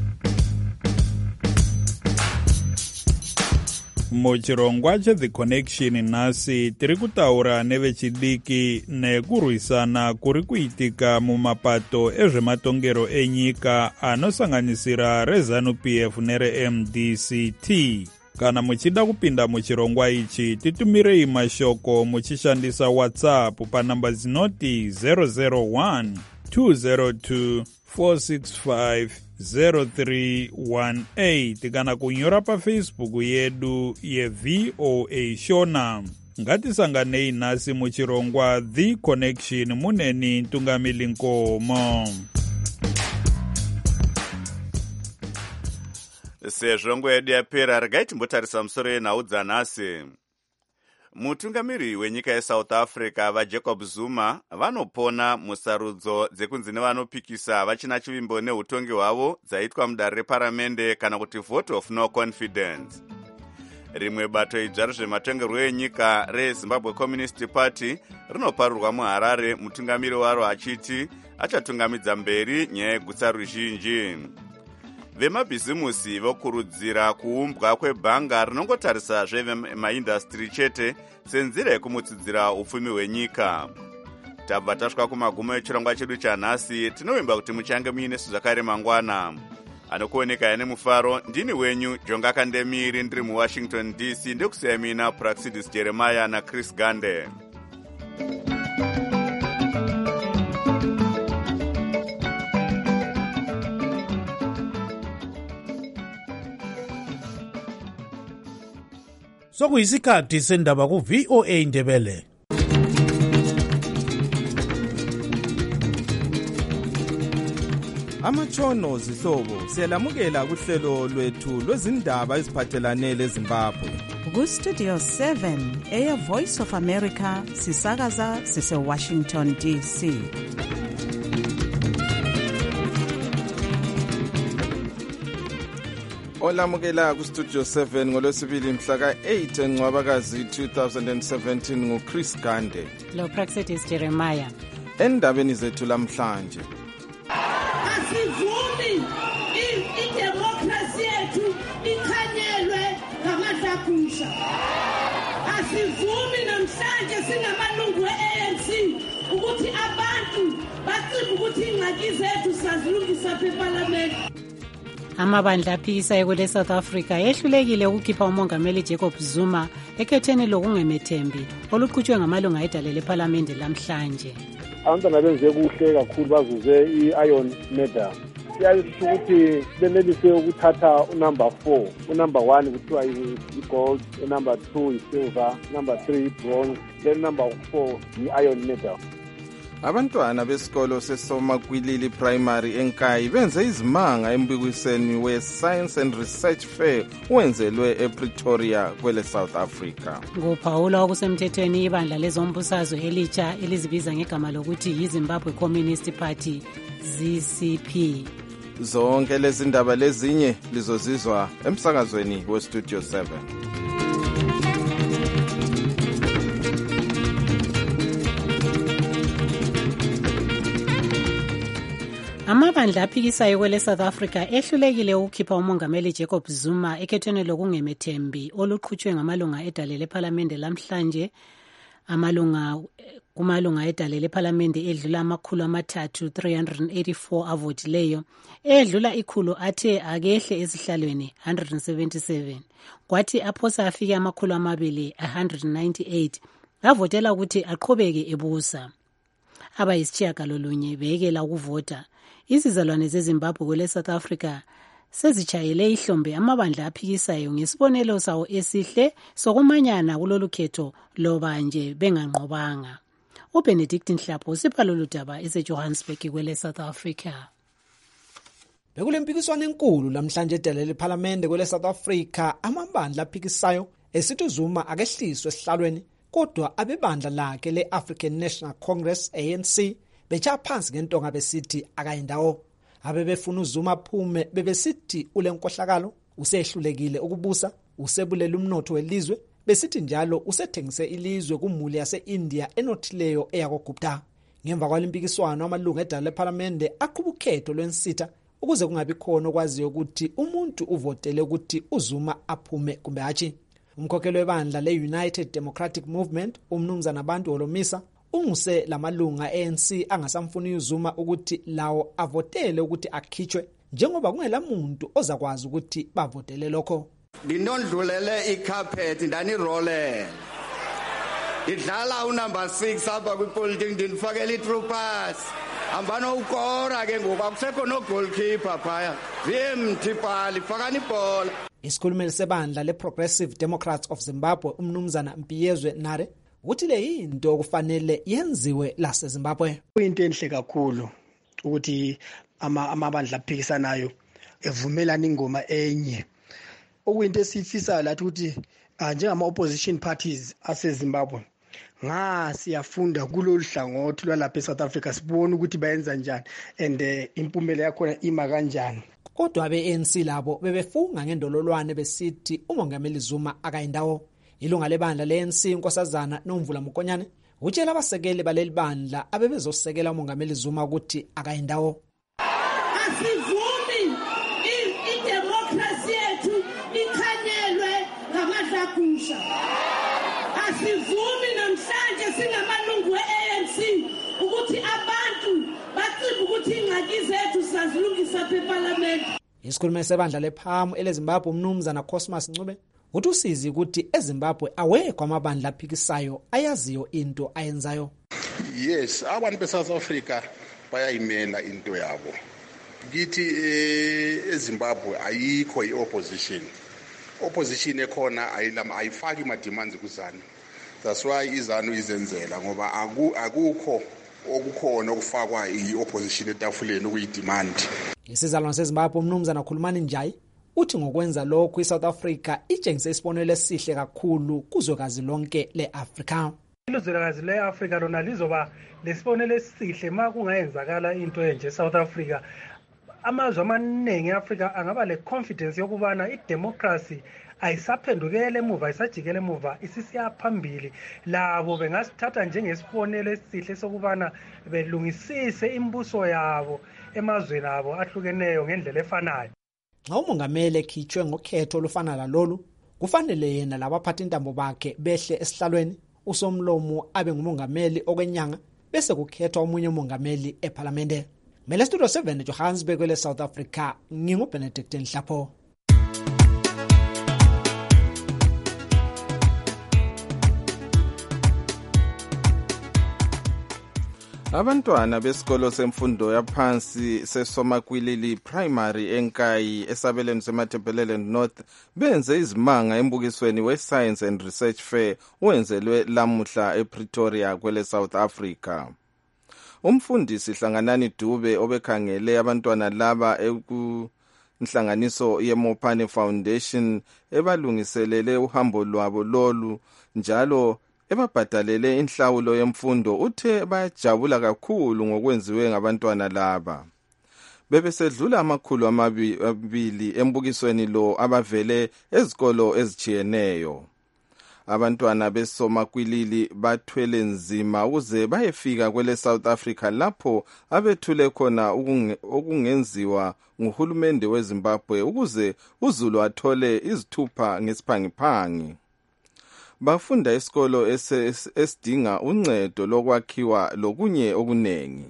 Muchirongwa cheThe Connection nhasi tiri kutaura nevechidiki nekurwisana kuri kuitika mumapato ezvematongero enyika anosanganisira reZANU-P F nereM D C T. Kana muchida kupinda muchirongwa ichi, titumirei mashoko muchishandisa WhatsApp panamba zinoti zero zero one two zero two four six five zero three one eight kana kunyora paFacebook yedu yeVOA Shona. Ngatisanganei nhasi muchirongwa The Connection muneni Ntungamili Nkomo. Sezvo nguva yedu yapera, regai timbotarisa musoro yenhau dzanhasi. Mutungamiri wenyika yeSouth Africa vaJacob Zuma vanopona musarudzo dzekunzi nevanopikisa vachina chivimbo neutongi hwavo dzaitwa mudare reparamende kana kuti vote of no confidence. Rimwe bato idzvaro zvematongerwo enyika reZimbabwe Communist Party rinoparurwa muHarare, mutungamiri waro achiti achatungamidza mberi nyaya yegutsa ruzhinji. Vemabhizimusi vokurudzira kuumbwa kwebhanga rinongotarisa zvemaindastri chete senzira yekumutsidzira upfumi hwenyika. Tabva tasvika kumagumo echirongwa chedu chanhasi. Tinovimba kuti muchange muine zvakare mangwana. anokuoneka ane mufaro. Ndini wenyu Jonga Kandemiri, ndiri muWashington D C. Ndikusiya mina Praxidis Jeremiah naChris Gande. Sokuyisikhathi sendaba ku V O A Ndebele. Amatshono zihlobo siyalamukela kuhlelo lwethu lwezindaba eziphathelane leZimbabwe. Ku Studio seven eya Voice of America sisakaza sise Washington D C. Olamukela ku Studio seven ngolwesibili mhla ka eight eNcwabakazi two thousand seventeen nguChris Gande. Lo Praxidis Jeremiah. Endabeni zethu lamhlanje. Asivumi idemokrasi yethu ikhanyelwe ngamadlakusha. Asivumi namhlanje singamalungu e-A N C ukuthi abantu baciba ukuthi ingxaki zethu sazilungisa eParliament. Amabandla aphikisayo kwele South Africa yehlulekile ukukhipha umongameli Jacob Zuma ekhetheni lokungemethembi oluqhutshwe ngamalunga edale leParliament lamhlanje. Abantwana benze kuhle kakhulu bazuze i-iron medal. Siyasho ukuthi benelise ukuthatha unumber four, unumber one kuthiwa i-gold, unumber two i-silver, number three i-bronze, then number four i-iron medal. Abantwana besikolo seSomakwilili Primary eNkayi benze izimanga embikisweni we-Science and Research Fair owenzelwe ePretoria kwele South Africa. Kuphawula okusemthethweni ibandla lezombusazwe elitsha elizibiza ngegama lokuthi yiZimbabwe Communist Party Z C P. Zonke lezi ndaba lezinye lizozizwa emsakazweni weStudio seven. Amabandla aphikisayo kwele South Africa ehlulekile ukukhipha umongameli Jacob Zuma ekhethweni lokungemethembi oluqhutshwe ngamalunga edale leParliament lamhlanje. Amalunga kumalunga edale leParliament edlula amakhulu amathathu three hundred eighty-four avotileyo, edlula ikhulu athe akehle esihlalweni one hundred seventy-seven, kwathi aphosa afike amakhulu amabili one hundred ninety-eight avotela ukuthi aqhubeke ebusa. Abayisitshiyagalolunye beyekela ukuvota. Izizalwane zeZimbabwe kwele South Africa sezichayele ihlombe amabandla aphikisayo ngesibonelo sawo esihle sokumanyana kulolu khetho loba nje benganqobanga. uBenedict Nhlapho usipha lolu daba eseJohannesburg kwele South Africa. Bekulempikiswano enkulu lamhlanje edale leParliament kwele South Africa, amabandla aphikisayo esithi uZuma akehliswe esihlalweni, kodwa abebandla lakhe le-African National Congress A N C becha phansi ngentonga besithi akayindawo. Abebefuna uZuma aphume bebesithi ulenkohlakalo usehlulekile ukubusa, usebulela umnotho welizwe, besithi njalo usethengise ilizwe kumuli yase-India enothileyo eyakogupta. Ngemva kwalimpikiswano amalunga edale leParliament aqhuba ukhetho lwensitha ukuze kungabi khona okwaziyo ukuthi umuntu uvotele ukuthi uZuma aphume kumbe hatshi. Umkhokheli webandla le-United Democratic Movement, umnumzana Bantu Holomisa, unguse lamalunga A N C angasamfuni uZuma ukuthi lawo avotele ukuthi akhitshwe njengoba kungela muntu ozakwazi ukuthi bavotele lokho. Ngindondlulele icarpet ndani roller. Idlala unumber six apha kwipolitiki ndinifakela itroopers. Ambano ukora ke ngoba akusekho no goalkeeper phaya. Vimthipali fakani ibhola. Isikhulumeli sebandla le-Progressive Democrats of Zimbabwe umnumzana Mpiyezwe Nare uthi le yinto okufanele yenziwe laseZimbabwe. Kuyinto enhle kakhulu ukuthi amabandla aphikisanayo evumelana ingoma enye. Okuyinto esifisayo lathi ukuthi njengama opposition parties aseZimbabwe nga siyafunda kulolu hlangothi lwalapha eSouth Africa sibone ukuthi bayenza njani and impumela yakhona ima kanjani. Kodwa abe-A N C labo bebefunga ngendololwane besithi umongameli Zuma akayindawo. Ilunga lebandla le-A N C inkosazana Nomvula Mokonyane utshela abasekeli baleli bandla abebezosekela umongameli Zuma ukuthi akayindawo. Asivumi idemokrasi yethu ikhanyelwe ngamadlakusha. Asivumi namhlanje singamalungu e-A N C ukuthi abantu baciba ukuthi ingxaki zethu sazilungisa eParliament. isikhulumeli sebandla lephamu elezimbabwe umnumzana Cosmas Ncube uthi usizi ukuthi eZimbabwe awekho amabandla aphikisayo ayaziyo into ayenzayo. Yes, abantu beSouth Africa bayayimela into yabo. Ngithi eZimbabwe ayikho iopposition. Opposition ekhona ayilama ayifaki ma demands kuzanu. That's why izanu izenzela ngoba akukho okukhona okufakwa iopposition etafuleni okuyidemand. Isizalwane seZimbabwe umnumzana Khulumani Njayi uthi ngokwenza lokho iSouth Africa itshengise isibonelo esihle kakhulu kuzwekazi lonke leAfrika. Ilizwekazi leAfrika lona lizoba lesibonelo esihle ma kungayenzakala into enje eSouth Africa. Amazwe amaningi eAfrika angaba le confidence yokubana idemocracy ayisaphendukele emuva ayisajikele emuva isisiya phambili. Labo bengasithatha njengesibonelo esihle sokubana belungisise imbuso yabo emazweni abo ahlukeneyo ngendlela efanayo. Xa umongameli ekhitshwe ngokhetho olufana lalolu kufanele yena labaphathi intambo bakhe behle esihlalweni usomlomo abe ngumongameli okwenyanga bese kukhethwa omunye umongameli eParliament. Mele Studio seven Johannesburg kwele South Africa nginguBenedict Nhlapho. Abantwana besikolo semfundo yaphansi seSomakwilili Primary eNkayi esabelweni seMatabeleland North benze izimanga embukisweni we-Science and Research Fair owenzelwe lamuhla ePretoria kwele South Africa. Umfundisi Hlanganani Dube obekhangele abantwana laba ekunhlanganiso yeMopane Foundation ebalungiselele uhambo lwabo lolu njalo ebabhadalele inhlawulo yemfundo uthe bayajabula kakhulu ngokwenziwe ngabantwana laba. Bebesedlula amakhulu amabili embukisweni lo abavele ezikolo ezijiyeneyo. Abantwana beSomakwilili bathwele nzima ukuze bayefika kwele South Africa lapho abethule khona okungenziwa nguhulumende weZimbabwe ukuze uZulu athole izithupha ngesiphangiphangi. Bafunda isikolo esidinga uncedo lokwakhiwa lokunye okunengi.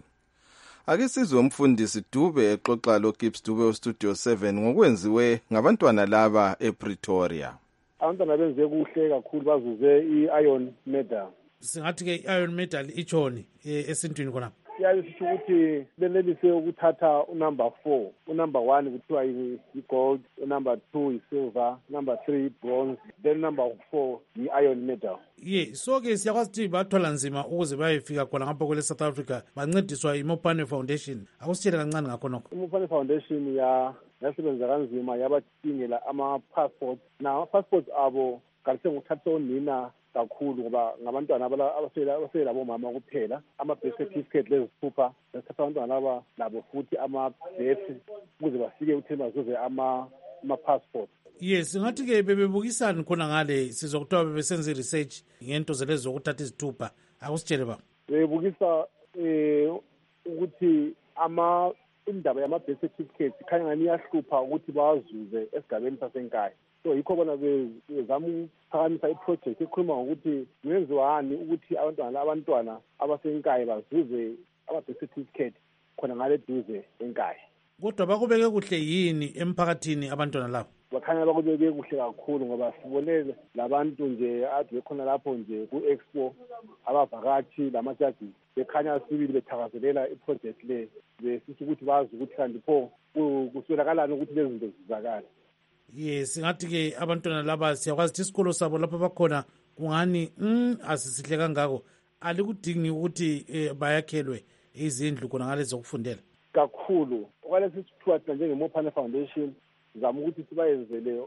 Ake sizwe umfundisi Dube exoxa lo Gibbs Dube oStudio seven ngokwenziwe ngabantwana laba ePretoria. Abantwana benze kuhle kakhulu bazuze i-iron medal. Singathi ke i-iron medal ichoni esintwini khona. Siyasho ukuthi benelise ukuthatha unumber four, unumber one kuthiwa i-gold, unumber two i-silver, number three bronze, then number four i-iron medal. Ye, so ke siyakwazi ukuthi bathola nzima ukuze bayefika khona ngapha kwele South Africa bancediswa iMopane Foundation. Akusitshele kancane ngakho nokho. iMopane Foundation ya yasebenza kanzima yabathingela ama-passports. Na ama-passports abo kalise ngokuthatha onina kakhulu ngoba ngabantwana abasela labo mama kuphela ama-birth certificate lezithupha bathatha abantwana laba labo futhi ama-birth ukuze bafike ukuthi bazuze ama-passport. Yes, ngathi ke bebebukisani khona ngale sizokuthiwa bebesenza i-research ngento zelezi zokuthatha izithupha. Akusitshele ba. Bebukisa eh ukuthi ama indaba yama-birth certificate khanya ngani yahlupha ukuthi bawazuze esigabeni sasenkaya. So yikho bona bezama ukuphakamisa iproject ekhuluma ngokuthi kwenziwani ukuthi abantwana abantwana abasenkaya bazuze ama-birth certificate khona ngale duze enkaya. Kodwa bakubeke kuhle yini emphakathini abantwana labo? Bakhanya bakubeke kuhle kakhulu ngoba sibonele labantu nje ade bekhona lapho nje ku-expo abavakashi lamajaji bekhanya sibili bethakazelela iproject le besithi ukuthi bazi ukuthi kanti pho kuswelakalani ukuthi lezi zinto zizakale. Yes, ngathi ke abantwana laba siyakwazi ukuthi isikolo sabo lapho bakhona kungani mm asisihle kangako alikudingi ukuthi eh, bayakhelwe izindlu khona ngale zokufundela kakhulu. Okwalesi sithuwa thina njengeMopane Foundation zama ukuthi sibayenzele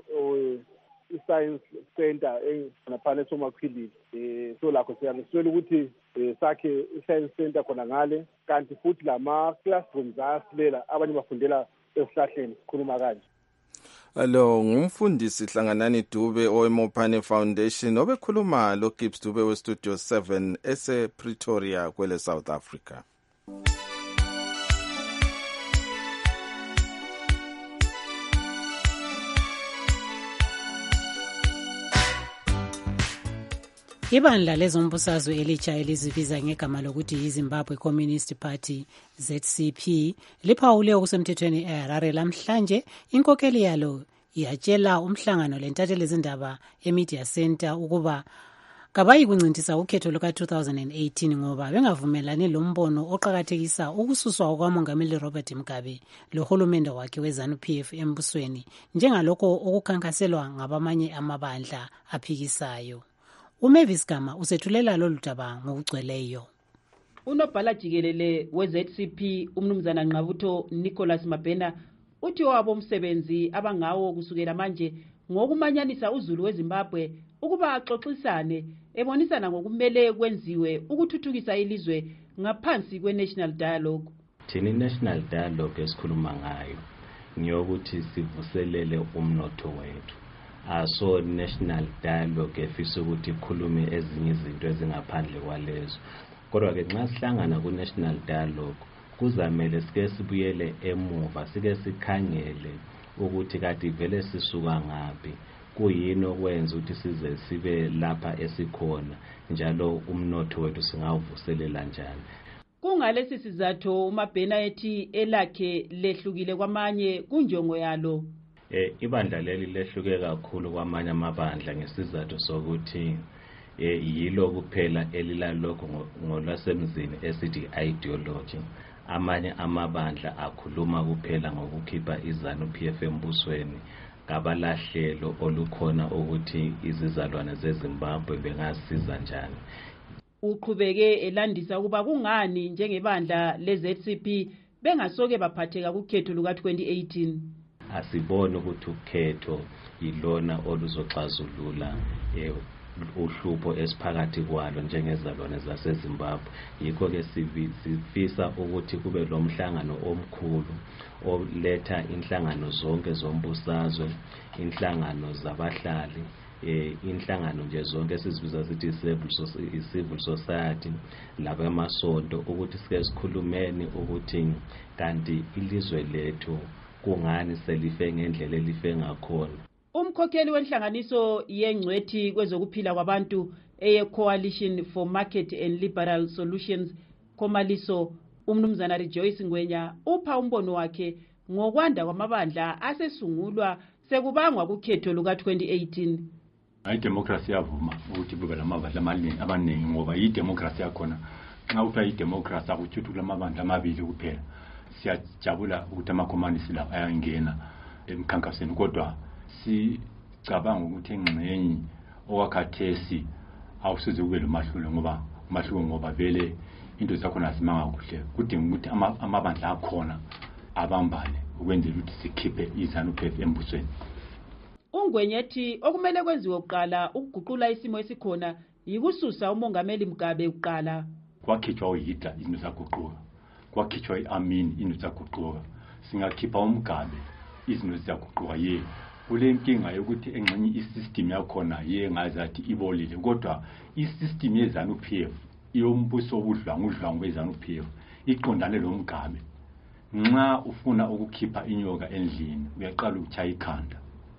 i-science center enaphana eSomakwilili eh so lakho siyaniswela ukuthi sakhe i-science center khona ngale kanti futhi lama classrooms asilela abanye bafundela esihlahleni khuluma kanje. Alo ngumfundisi Hlanganani Dube oweMopane Foundation obekhuluma lo Gibbs Dube weStudio seven ese Pretoria kwele South Africa. Ibandla lezombusazwe elitsha elizibiza ngegama lokuthi yiZimbabwe Communist Party Z C P liphawule okusemthethweni eHarare lamhlanje. Inkokeli yalo yatshela umhlangano lentatheli zindaba eMedia Center ukuba kabayi kuncintisa ukhetho luka two thousand eighteen ngoba bengavumelani lombono oqhakathekisa ukususwa kukamongameli Robert Mugabe lohulumende wakhe weZANU-P F embusweni njengalokho okukhankaselwa ngabamanye amabandla aphikisayo. uMavis Gama usethulela lolu daba ngokugcweleyo. Unobhala jikelele we-Z C P umnumzana Nqabutho Nicholas Mabhena uthi wabo umsebenzi abangawo kusukela manje ngokumanyanisa uZulu weZimbabwe ukuba axoxisane ebonisana ngokumele kwenziwe ukuthuthukisa ilizwe ngaphansi kwe-National Dialogue. Thina i-National Dialogue esikhuluma ngayo ngiyokuthi sivuselele umnotho wethu. Aso National Dialogue efisa ukuthi ikhulume ezinye izinto ezingaphandle kwalezo. Kodwa ke nxa sihlangana ku-National Dialogue kuzamele sike sibuyele emuva sike sikhangele ukuthi kade vele sisuka ngaphi, kuyini okwenza ukuthi size sibe lapha esikhona, njalo umnotho wethu singawuvuselela njani. Kungalesi sizathu uMabhena ethi elakhe lehlukile kwamanye kunjongo yalo. Eh ibandla leli lehluke kakhulu kwamanye amabandla ngesizathu sokuthi eh yilo kuphela elilalokho ngolasemzini esithi ideology. Amanye amabandla akhuluma kuphela ngokukhipha iZANU-P F embusweni ngabalahlelo olukhona ukuthi izizalwane zeZimbabwe bengasiza njani. Uqhubeke elandisa ukuba kungani njengebandla le-Z C P bengasoke baphatheka kukhetho luka twenty eighteen. Asibone ukuthi ukhetho yilona oluzoxazulula eh uhlupho esiphakathi kwalo njengezalwane zaseZimbabwe. Yikho ke sifisa ukuthi kube lo mhlangano omkhulu oletha inhlangano zonke zombusazwe, inhlangano zabahlali, eh inhlangano nje zonke sizibiza sithi civil society laba emasonto ukuthi sike sikhulumeni ukuthi kanti ilizwe lethu kungani selife ngendlela elife ngakhona. Umkhokheli wenhlanganiso yengcwethi kwezokuphila kwabantu eye Coalition for Market and Liberal Solutions Komaliso umnumzana Rejoice Ngwenya upha umbono wakhe ngokwanda kwamabandla asesungulwa sekubangwa kukhetho luka twenty eighteen. Hayi democracy yavuma ukuthi kube lamabandla amaningi abaningi ngoba yi democracy yakhona. Nxa utha yi democracy akuthuthu lamabandla amabili kuphela. Siyajabula ukuthi amakhomanisi la ayangena emkhankasweni, kodwa sicabanga ukuthi engxenye owakhathesi awusize kube lomahlulo ngoba umahluko ngoba vele into zakhona asimanga kuhle. Kudinga ukuthi amabandla akhona abambane ukwenzela ukuthi sikhiphe iZANU-P F embusweni. Ungwenyethi okumele kwenziwe uqala ukuguqula isimo esikhona yikususa umongameli Mugabe uqala. Kwakhitshwa uHitler izinto zaguquka, kwakhitshwa iAmin izinto zaguquka, singakhipha uMugabe izinto zaguquka. Ye kule nkinga yokuthi engxenye isystem yakhona ye ngazathi ibolile, kodwa isystem yeZANU-P F iyombuso obudlanga udlanga weZANU-P F iqondane lo Mugabe. Nxa ufuna ukukhipha inyoka endlini uyaqala ukuchaya ikhanda.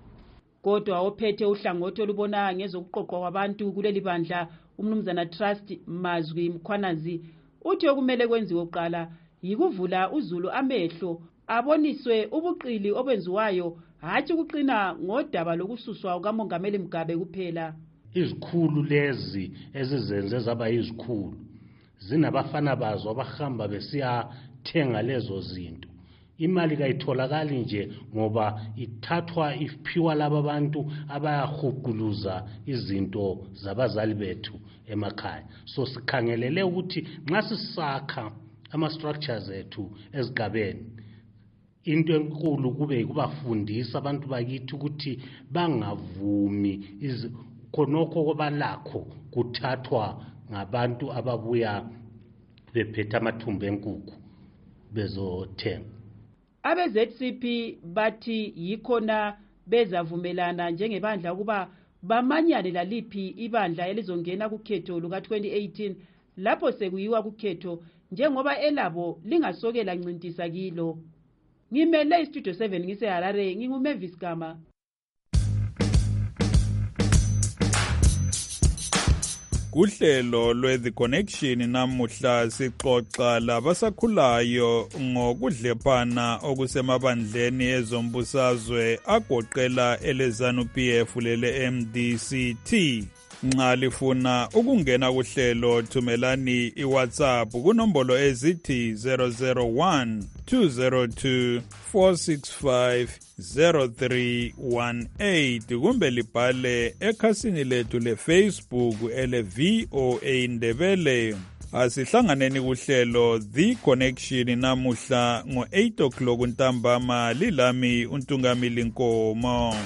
Kodwa ophethe uhlangothi olubona ngezokuqoqwa kwabantu kuleli bandla umnumzana Trust Mazwi Mkhwanazi uthi okumele kwenziwe uqala yikuvula uZulu amehlo aboniswe ubuqili obenziwayo hathi ukuqina ngodaba lokususwa kukamongameli Mugabe kuphela. Izikhulu lezi ezizenze zaba izikhulu zinabafana bazo abahamba besiyathenga lezo zinto. Imali kayitholakali nje ngoba ithathwa iphiwa laba bantu abayahuquluza izinto zabazali bethu emakhaya. So sikhangelele ukuthi nxa sisakha ama structures ethu ezigabeni, into enkulu kube kubafundisa abantu bakithi ukuthi bangavumi khonokho kobalakho kuthathwa ngabantu ababuya bephethe amathumbu enkukhu bezothenga. Abe-Z C P bathi yikhona bezavumelana njengebandla ukuba bamanyane laliphi ibandla elizongena kukhetho luka twenty eighteen lapho sekuyiwa kukhetho njengoba elabo lingasokela ncintisa kilo. Ngimele iStudio seven ngiseHarare, nginguMavis Gama. Kuhlelo lwe-The Connection namuhla sixoxa labasakhulayo ngokudlephana okusemabandleni ezombusazwe agoqela eleZANU-P F lele-M D C T. Nxa lifuna ukungena kuhlelo thumelani iWhatsApp kunombolo ezithi zero zero one two zero two four six five zero three one eight kumbe libhale ekhasini lethu leFacebook ele V O A Ndebele. Asihlanganeni kuhlelo The Connection namuhla ngo eight o'clock ntambama lilami uNtungamili Nkomo.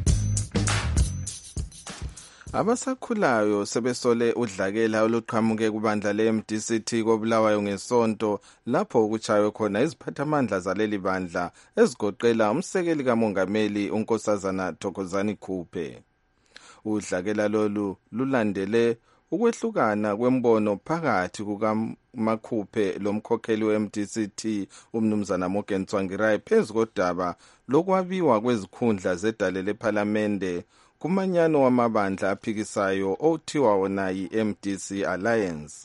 Abasakhulayo sebesole udlakela oluqhamuke kubandla le-M D C T koBulawayo ngesonto lapho kuchaywe khona iziphathamandla zaleli bandla ezigoqela umsekeli kamongameli uNkosazana Thokozani Khuphe. Udlakela lolu lulandele ukwehlukana kwembono phakathi kukaMakhuphe lomkhokheli we-M D C T umnumzana Morgan Tsvangirai phezu kodaba lokwabiwa kwezikhundla zedale lephalamende kumanyano wamabandla aphikisayo othiwa wona yi-M D C Alliance.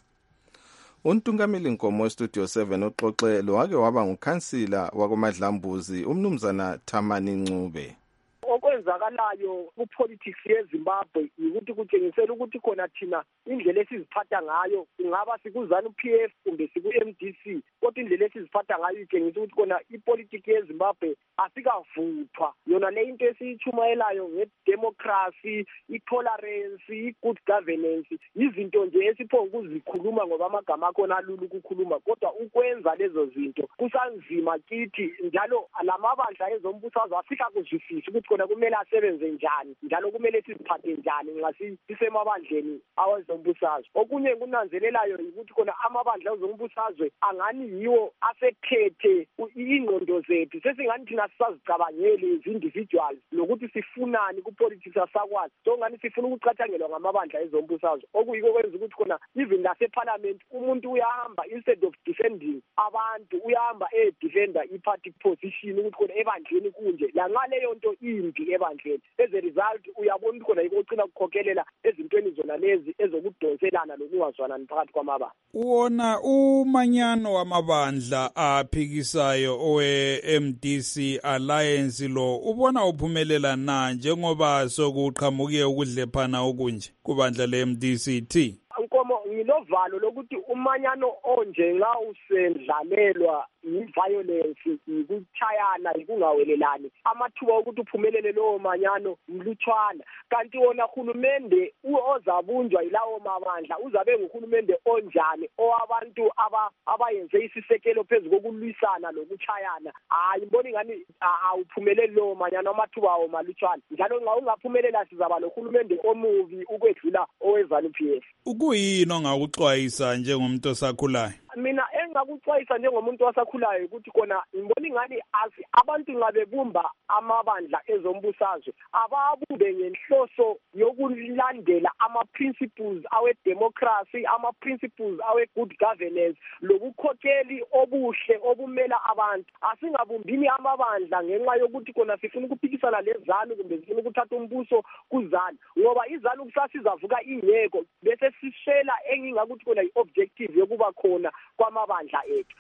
UNtungamili Nkomo Studio seven uxoxe lo wake waba ngukhansila wakoMadlambuzi umnumzana Thamani Ncube. Okwenzakalayo kupolitics yeZimbabwe ukuthi kutshengisela ukuthi khona thina indlela esiziphatha ngayo ingaba sikuZANU-P F kumbe siku-M D C kodwa indlela esiziphatha ngayo itshengisa ukuthi khona ipolitics yeZimbabwe asikavuthwa yona le into esiyichumayelayo ngedemocracy, itolerance, i-good governance izinto nje esiphonga ukuzikhuluma ngoba amagama akhona alula ukukhuluma kodwa ukwenza lezo zinto kusanzima kithi njalo lamabandla ezombusazwe asikakuzwisisi ukuthi khona kumele asebenze njani njalo kumele siziphathe njani nxa sisemabandleni awezombusazwe. Okunye kunanzelelayo ukuthi khona amabandla ezombusazwe angani yiwo asethethe ingqondo zethu sesingani thina sisazicabangeli as-individuals nokuthi sifunani kupolitics asakwazi so ngani sifuna ukucathangelwa ngamabandla ezombusazwe okuyiko kwenza ukuthi khona even laseparliament umuntu uyahamba instead of defending abantu uyahamba e-defender i-party position ukuthi khona ebandleni kunje lanxa leyo nto imbi ebandleni as a result uyabona ukuthi khona yiko ugcina kukhokhelela ezintweni zona lezi ezokudonselana lokungazwanani phakathi kwamabandla. Wona umanyano wamabandla aphikisayo owe-M D C Alliance lo ubona uphumelela na njengoba sokuqhamuke ukudlephana okunje kubandla le-M D C T? Nkomo ngilovalo lokuthi umanyano onje nxa usendlalelwa i-violence ikuchayana ikungawelelani amathuba okuthi uphumelele lowo manyano mlutshwana kanti wona hulumende ozabunjwa yilawo mabandla uzabe nguhulumende onjani owabantu aba abayenze isisekelo phezu kokulwisana lokuchayana hayi mboni ngani awuphumeleli lowo manyano amathuba awo malutshwana njalo nxa ungaphumelela sizaba nohulumende omubi ukwedlula oweZANU-P F. Ukuyini ongakuxwayisa njengomuntu osakhulayo? Mina engakuxwayisa njengomuntu wasakhulayo ukuthi khona ngibona ingani abantu nxa bebumba amabandla ezombusazwe ababumbe ngenhloso yokulandela ama-principles awe-democracy, ama-principles awe-good governance lokukhokheli obuhle obumela abantu. Asingabumbini amabandla ngenxa yokuthi khona sifuna ukuphikisana leZANU kumbe sifuna ukuthatha umbuso kuZANU ngoba iZANU kusasizavuka ingeko bese sishela engingakuthi khona i-objective yokuba khona kwamabandla ethu.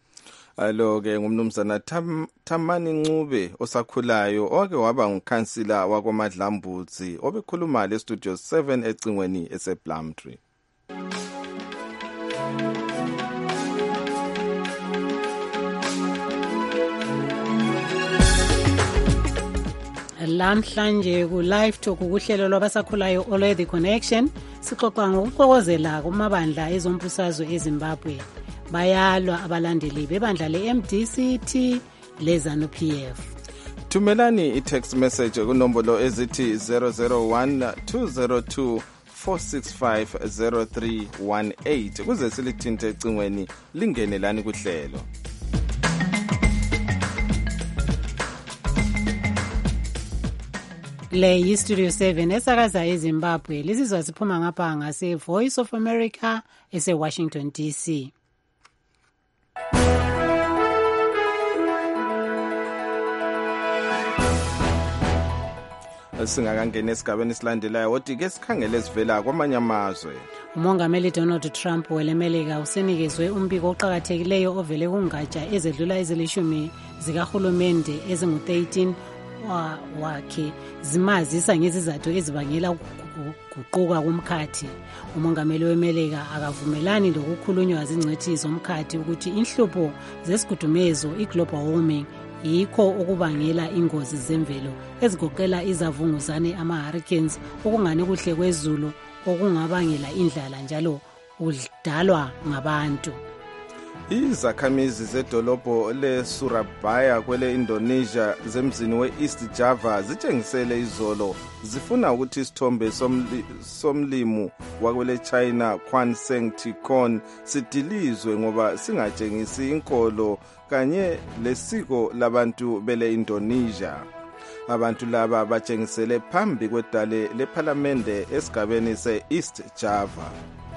Alo-ke ngumnumzana Tham, Thamani Ncube osakhulayo owake waba ngukhansila wakoMadlambuzi obekhuluma le-Studio seven ecingweni eseBlumtree. Lamhlanje ku live talk kuhlelo lwabasakhulayo olwe The Connection sixoxa ngokuxokozela kumabandla ezombusazwe eZimbabwe. Bayalwa abalandeli bebandla le-M D C T leZANU-P F. Thumelani i-text message kunombolo ezithi zero zero one two zero two four six five zero three one eight kuze silithinte ecingweni lingenelani kuhlelo. Le yi-Studio seven esakaza eZimbabwe lisizwa siphuma ngapha ngase Voice of America ese-Washington D C. singakangeni esigabeni esilandelayo wodi ke sikhangele esivela kwamanye amazwe. Umongameli Donald Trump welemelika usenikezwe umbiko oqhakathekileyo ovele kungatsha ezedlula ezilishumi zikahulumende ezingu thirteen wakhe zimazisa ngezizathu ezibangela ukuguquka kumkhathi. Umongameli wemelika akavumelani lokukhulunywa zingcethi zomkhathi ukuthi inhlupho zesigudumezo i-global warming yikho okubangela ingozi zemvelo ezigoqela izavunguzane ama-hurricanes okungani kuhle kwezulu okungabangela indlala njalo udalwa ngabantu. Izakhamizi zedolobho le-Surabaya kwele Indonesia zemzini we-East Java zitshengisele izolo zifuna ukuthi isithombe somli, somlimu wakwele China Kwan Seng Tikon sidilizwe ngoba singatshengisi inkolo kanye lesiko labantu bele Indonesia. Abantu laba batshengisele phambi kwedale lephalamende esigabeni se-East Java.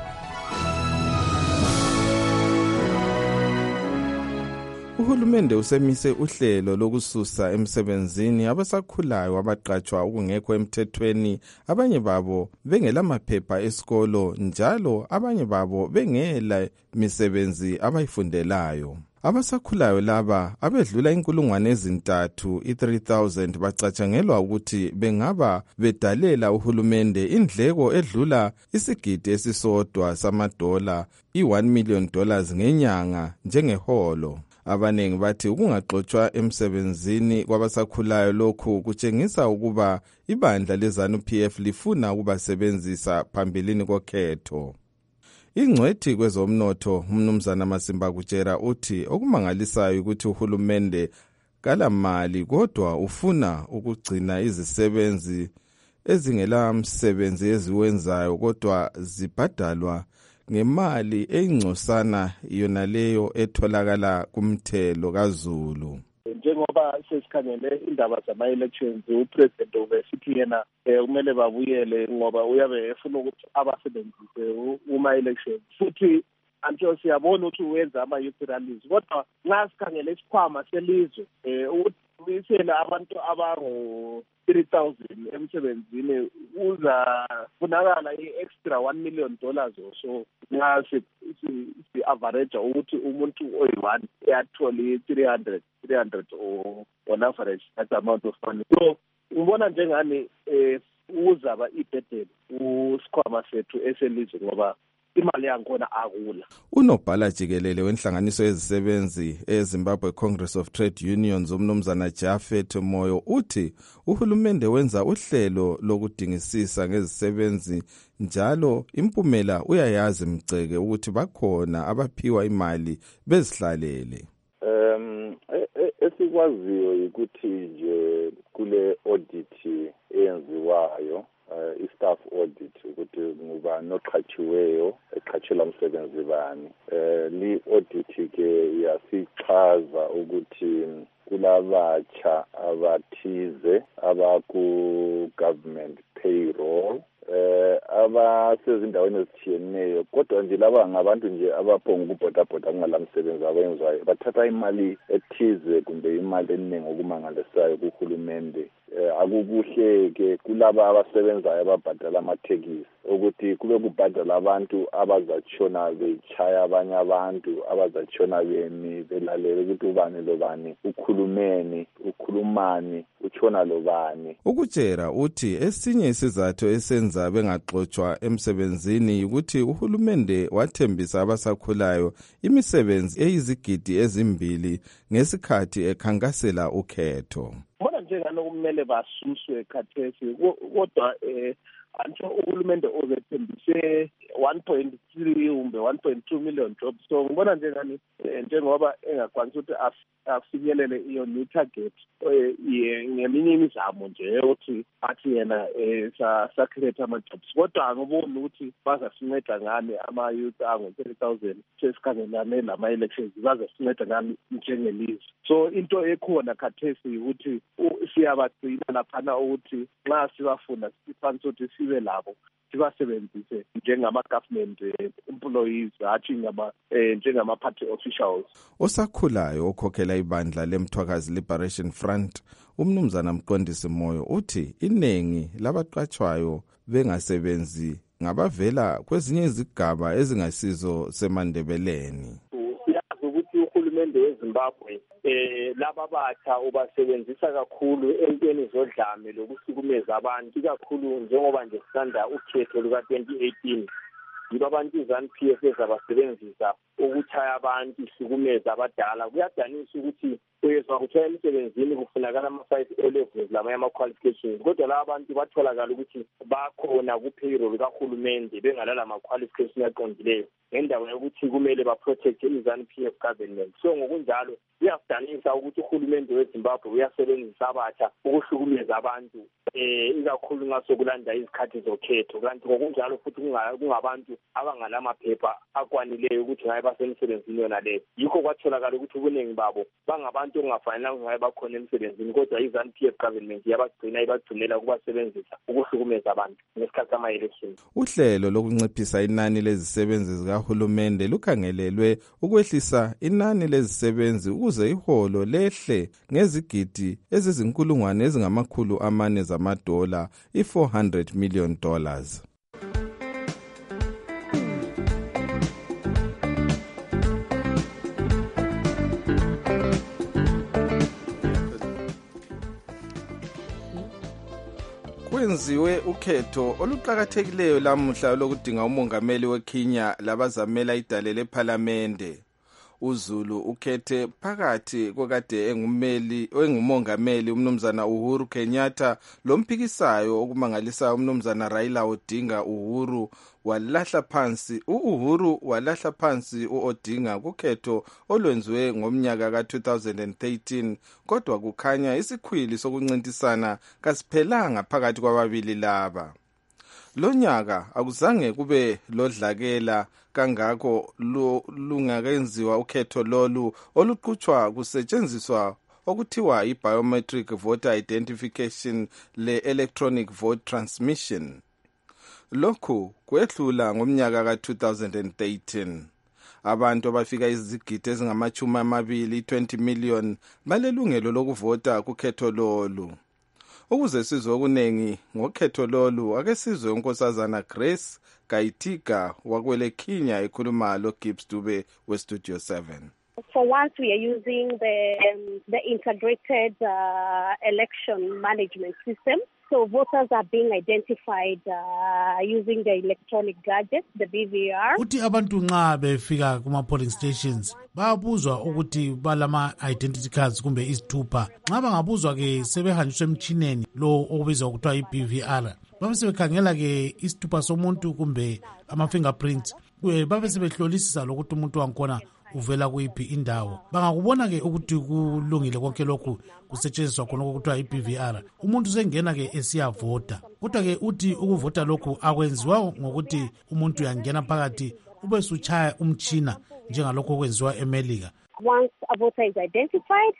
Uhulumende usemise uhlelo lokususa emsebenzini abasakhulayo abaqatshwa ukungekho emthethweni, abanye babo bengelamaphepha esikolo njalo abanye babo bengela misebenzi abayifundelayo. Abasakhulayo laba abedlula inkulungwane ezintathu i-three thousand bacatshangelwa ukuthi bengaba bedalela uhulumende indleko edlula isigidi esisodwa samadola i-one million dollars ngenyanga njengeholo. Abanengi bathi ukungaxotshwa emsebenzini kwabasakhulayo lokhu kutshengisa ukuba ibandla leZANU-P F lifuna ukubasebenzisa phambilini kokhetho. Ingcwethi kwezomnotho umnumzana Masimba kutshera uthi okumangalisayo ukuthi uhulumende kalamali kodwa ufuna ukugcina izisebenzi ezingela msebenzi eziwenzayo kodwa zibhadalwa ngemali eyingcosana yona leyo etholakala kumthelo kaZulu. Njengoba sesikhangele indaba zama-elections upresident ubesithi yena kumele babuyele ngoba uyabe efuna ukuthi abasebenzise uma-elections futhi until siyabona ukuthi uwenza ama-youth rallies kodwa nxa sikhangele isikhwama selizwe ukuthi uyisela abantu abangu three thousand emsebenzini uzafunakala i-extra one million dollars or so nxa si-average ukuthi umuntu oyi-one uyathole three hundred three hundred or on average that amount of money. So ubona njengani um uzaba ibhedeli kusikhwama sethu eselizwe ngoba imali yankhona akula. Unobhala jikelele wenhlanganiso yezisebenzi eZimbabwe Congress of Trade Unions umnumzana Jafet Moyo uthi uhulumende wenza uhlelo lokudingisisa ngezisebenzi njalo impumela uyayazi mceke ukuthi bakhona abaphiwa imali bezihlalele. Um esikwaziyo ukuthi nje kule audit eyenziwayo Uh, i-staff audit ukuthi ngubani oqhatshiweyo eqhatshela umsebenzi bani. Uh, li audit ke yasichaza ukuthi kulabatsha abathize abaku-government payroll uh, abasezindaweni ezitshiyeneyo kodwa nje laba ngabantu nje abaphonga ukubhodabhoda kungala msebenzi abayenzayo bathatha imali ethize kumbe imali eningi okumangalisayo kuhulumende. Uh, akukuhle-ke kulaba abasebenzayo ababhadala amathekisi ukuthi kube kubhadala abantu abazatshona bechaya abanye abantu abazatshona bemi belalele ukuthi ubani lobani ukhulumeni ukhulumani utshona lobani. Ukutshera uthi esinye isizathu esenza bengaxotshwa emsebenzini ukuthi uhulumende wathembisa abasakhulayo imisebenzi eyizigidi ezimbili ngesikhathi ekhankasela ukhetho. Bona njengalo kumele basuswe khathesi kodwa eh antsho uhulumende ozethembise one point three kumbe one point two million jobs. So ngibona njengani njengoba engakwanisa ukuthi afinyelele iyo new target ngeminye imizamo nje ukuthi athi yena sa create ama-jobs kodwa angiboni ukuthi bazasinceda ngani ama-youth angu thirty thousand sesikhangelane lama-elections bazasinceda ngani njengelizwe. So into ekhona khathesi ukuthi siyabagcina laphana ukuthi nxa sibafuna sifanele ukuthi sibe labo sibasebenzise njengama-government government employees hatshi ngaba eh, njengama-party officials. Osakhulayo okhokhela ibandla lemthwakazi Liberation Front umnumzana Mqondisi Moyo uthi inengi labaqatshwayo bengasebenzi ngabavela kwezinye izigaba ezingasizo semandebeleni. Siyazi ukuthi uhulumende weZimbabwe eh laba batha ubasebenzisa kakhulu entweni zodlame lokusukumeza abantu kakhulu njengoba nje sisanda ukhetho luka twenty eighteen. Yiba abantu izanu P F S abasebenzisa ukuthaya abantu isukumeza abadala. Kuyadanisa ukuthi uyezwa kuthaya emsebenzini kufunakala ama-five A levels lamanye ama-qualifications kodwa laba bantu batholakala ukuthi bakhona ku-payroll kahulumende bengalala ama-qualification aqondileyo ngendawo yokuthi kumele baprotect izanu P F government. So ngokunjalo kuyasidanisa ukuthi uhulumende weZimbabwe uyasebenzisa abatsha ukuhlukumeza abantu eh ikakhulu ngasokulanda izikhathi zokhetho kanti ngokunjalo futhi kungabantu abangalamaphepha akwanileyo ukuthi ngabe basemsebenzini yona leyo. Yikho kwatholakala ukuthi ubuningi babo bangabantu ongafanelanga ngabe bakhona emsebenzini kodwa izanu P F government yabagcina ibagcinela ukubasebenzisa ukuhlukumeza abantu ngesikhathi sama-election. Uhlelo lokunciphisa inani lezisebenzi zikahulumende lukhangelelwe ukwehlisa inani lezisebenzi ukuze iholo lehle ngezigidi ezizinkulungwane ezingamakhulu amane zamadola i-four hundred million dollars. Kwenziwe ukhetho oluqhakathekileyo lamuhla lokudinga umongameli weKenya labazamela idale lePhalamende. uZulu ukhethe phakathi kokade engumeli engumongameli umnumzana Uhuru Kenyatta lomphikisayo okumangalisa umnumzana Raila Odinga. Uhuru walahla phansi uUhuru walahla phansi uOdinga kukhetho olwenziwe ngomnyaka ka two thousand thirteen kodwa kukhanya isikhwili sokuncintisana kasiphelanga phakathi kwababili laba. Lonyaka akuzange kube lodlakela kangako lungakenziwa ukhetho lolu oluqhutshwa kusetshenziswa okuthiwa i-biometric voter identification le-electronic vote transmission. Lokhu kwedlula ngomnyaka ka two thousand thirteen. Abantu abafika izigidi ezingamachumi amabili twenty million balelungelo lokuvota kukhetho lolu. Ukuze sizwe okunengi ngokhetho lolu ake sizwe unkosazana Grace Gaitika wakwele Kenya ekhuluma lo Gibbs Dube we Studio seven. For once we are using the um, the integrated uh, election management system. So voters are being identified uh, using the electronic gadgets, the B V R. Uthi abantu nxa befika kuma polling stations bayabuzwa ukuthi balama identity cards kumbe isithupha. Nxa bangabuzwa ke sebehanjiswe emchineni lo okubizwa kuthiwa i-B V R. Babe sebekhangela ke isithupha somuntu kumbe ama fingerprints. Babe sebehlolisisa lokuthi umuntu wankona uvela kuyiphi indawo. Bangakubona ke ukuthi kulungile konke lokhu kusetshenziswa khona okuthiwa i-B V R. Umuntu sengena ke esiyavota. Kodwa ke uthi ukuvota lokhu akwenziwa ngokuthi umuntu uyangena phakathi ube suchaya umchina njengalokho okwenziwa eMelika. Once a voter is identified,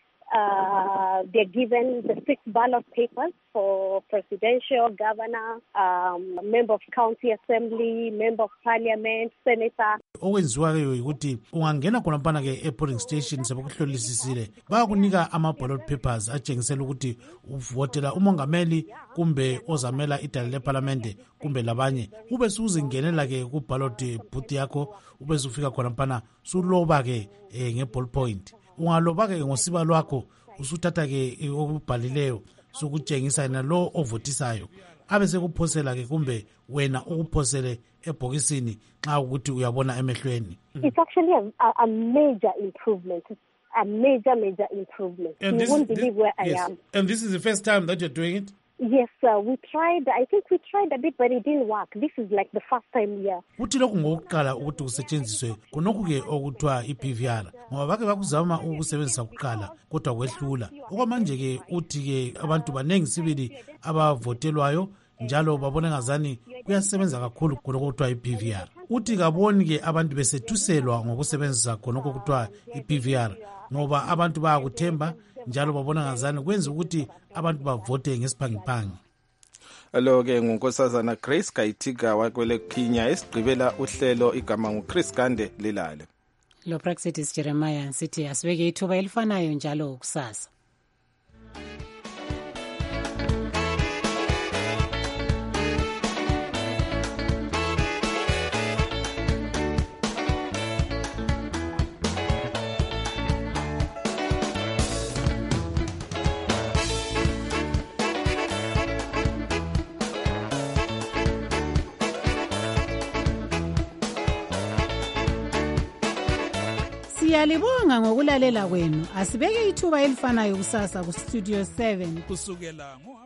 Uh, they're given the six ballot papers for presidential, governor, um, member of county assembly, member of parliament, senator. Okwenziwa ke ukuthi ungangena khona mpana ke e-polling station sebekuhlolisisile bayakunika ama ballot papers atshengisela ukuthi uvotela umongameli kumbe ozamela idale leParliament kumbe labanye. Ube suzingenela ke ku ballot booth yakho ube sufika khona mpana suloba ke eh, nge ballpoint. Ungaloba ke ngosiba lwakho usuthatha ke okubhalileyo sokutshengisa na lo ovotisayo abe sekuphosela ke kumbe wena ukuphosele ebhokisini nxa ukuthi uyabona emehlweni. It's actually a, a major improvement, a major major improvement. And you won't believe this, where yes. I am. And this is the first time that you're doing it? Yes, sir. We tried. I think we tried a bit, but it didn't work. This is like the first time here. Uthi lokhu ngokuqala ukuthi kusetshenziswe konokhu ke okuthiwa i-B V R ngoba bake bakuzama ukusebenzisa kuqala kodwa kwehlula. Okwamanje ke uthi ke abantu banengi sibili abavotelwayo njalo babona ngazani kuyasebenza kakhulu konokho kuthiwa i-B V R. Uthi kaboni ke abantu besethuselwa ngokusebenzisa konokho kuthiwa i-B V R ngoba abantu bayakuthemba njalo babona ngazani kwenza ukuthi abantu bavote ngesiphangiphangi. lo-ke ngunkosazana Grace Gayitika wakwele Kenya. Esigqibela uhlelo igama nguChris Gande Lilale. Lo Praxitis Jeremiah sithi asibeke ithuba elifanayo njalo kusasa. Siyalibonga ngokulalela kwenu. Asibeke ithuba elifanayo kusasa ku Studio seven kusukela ngo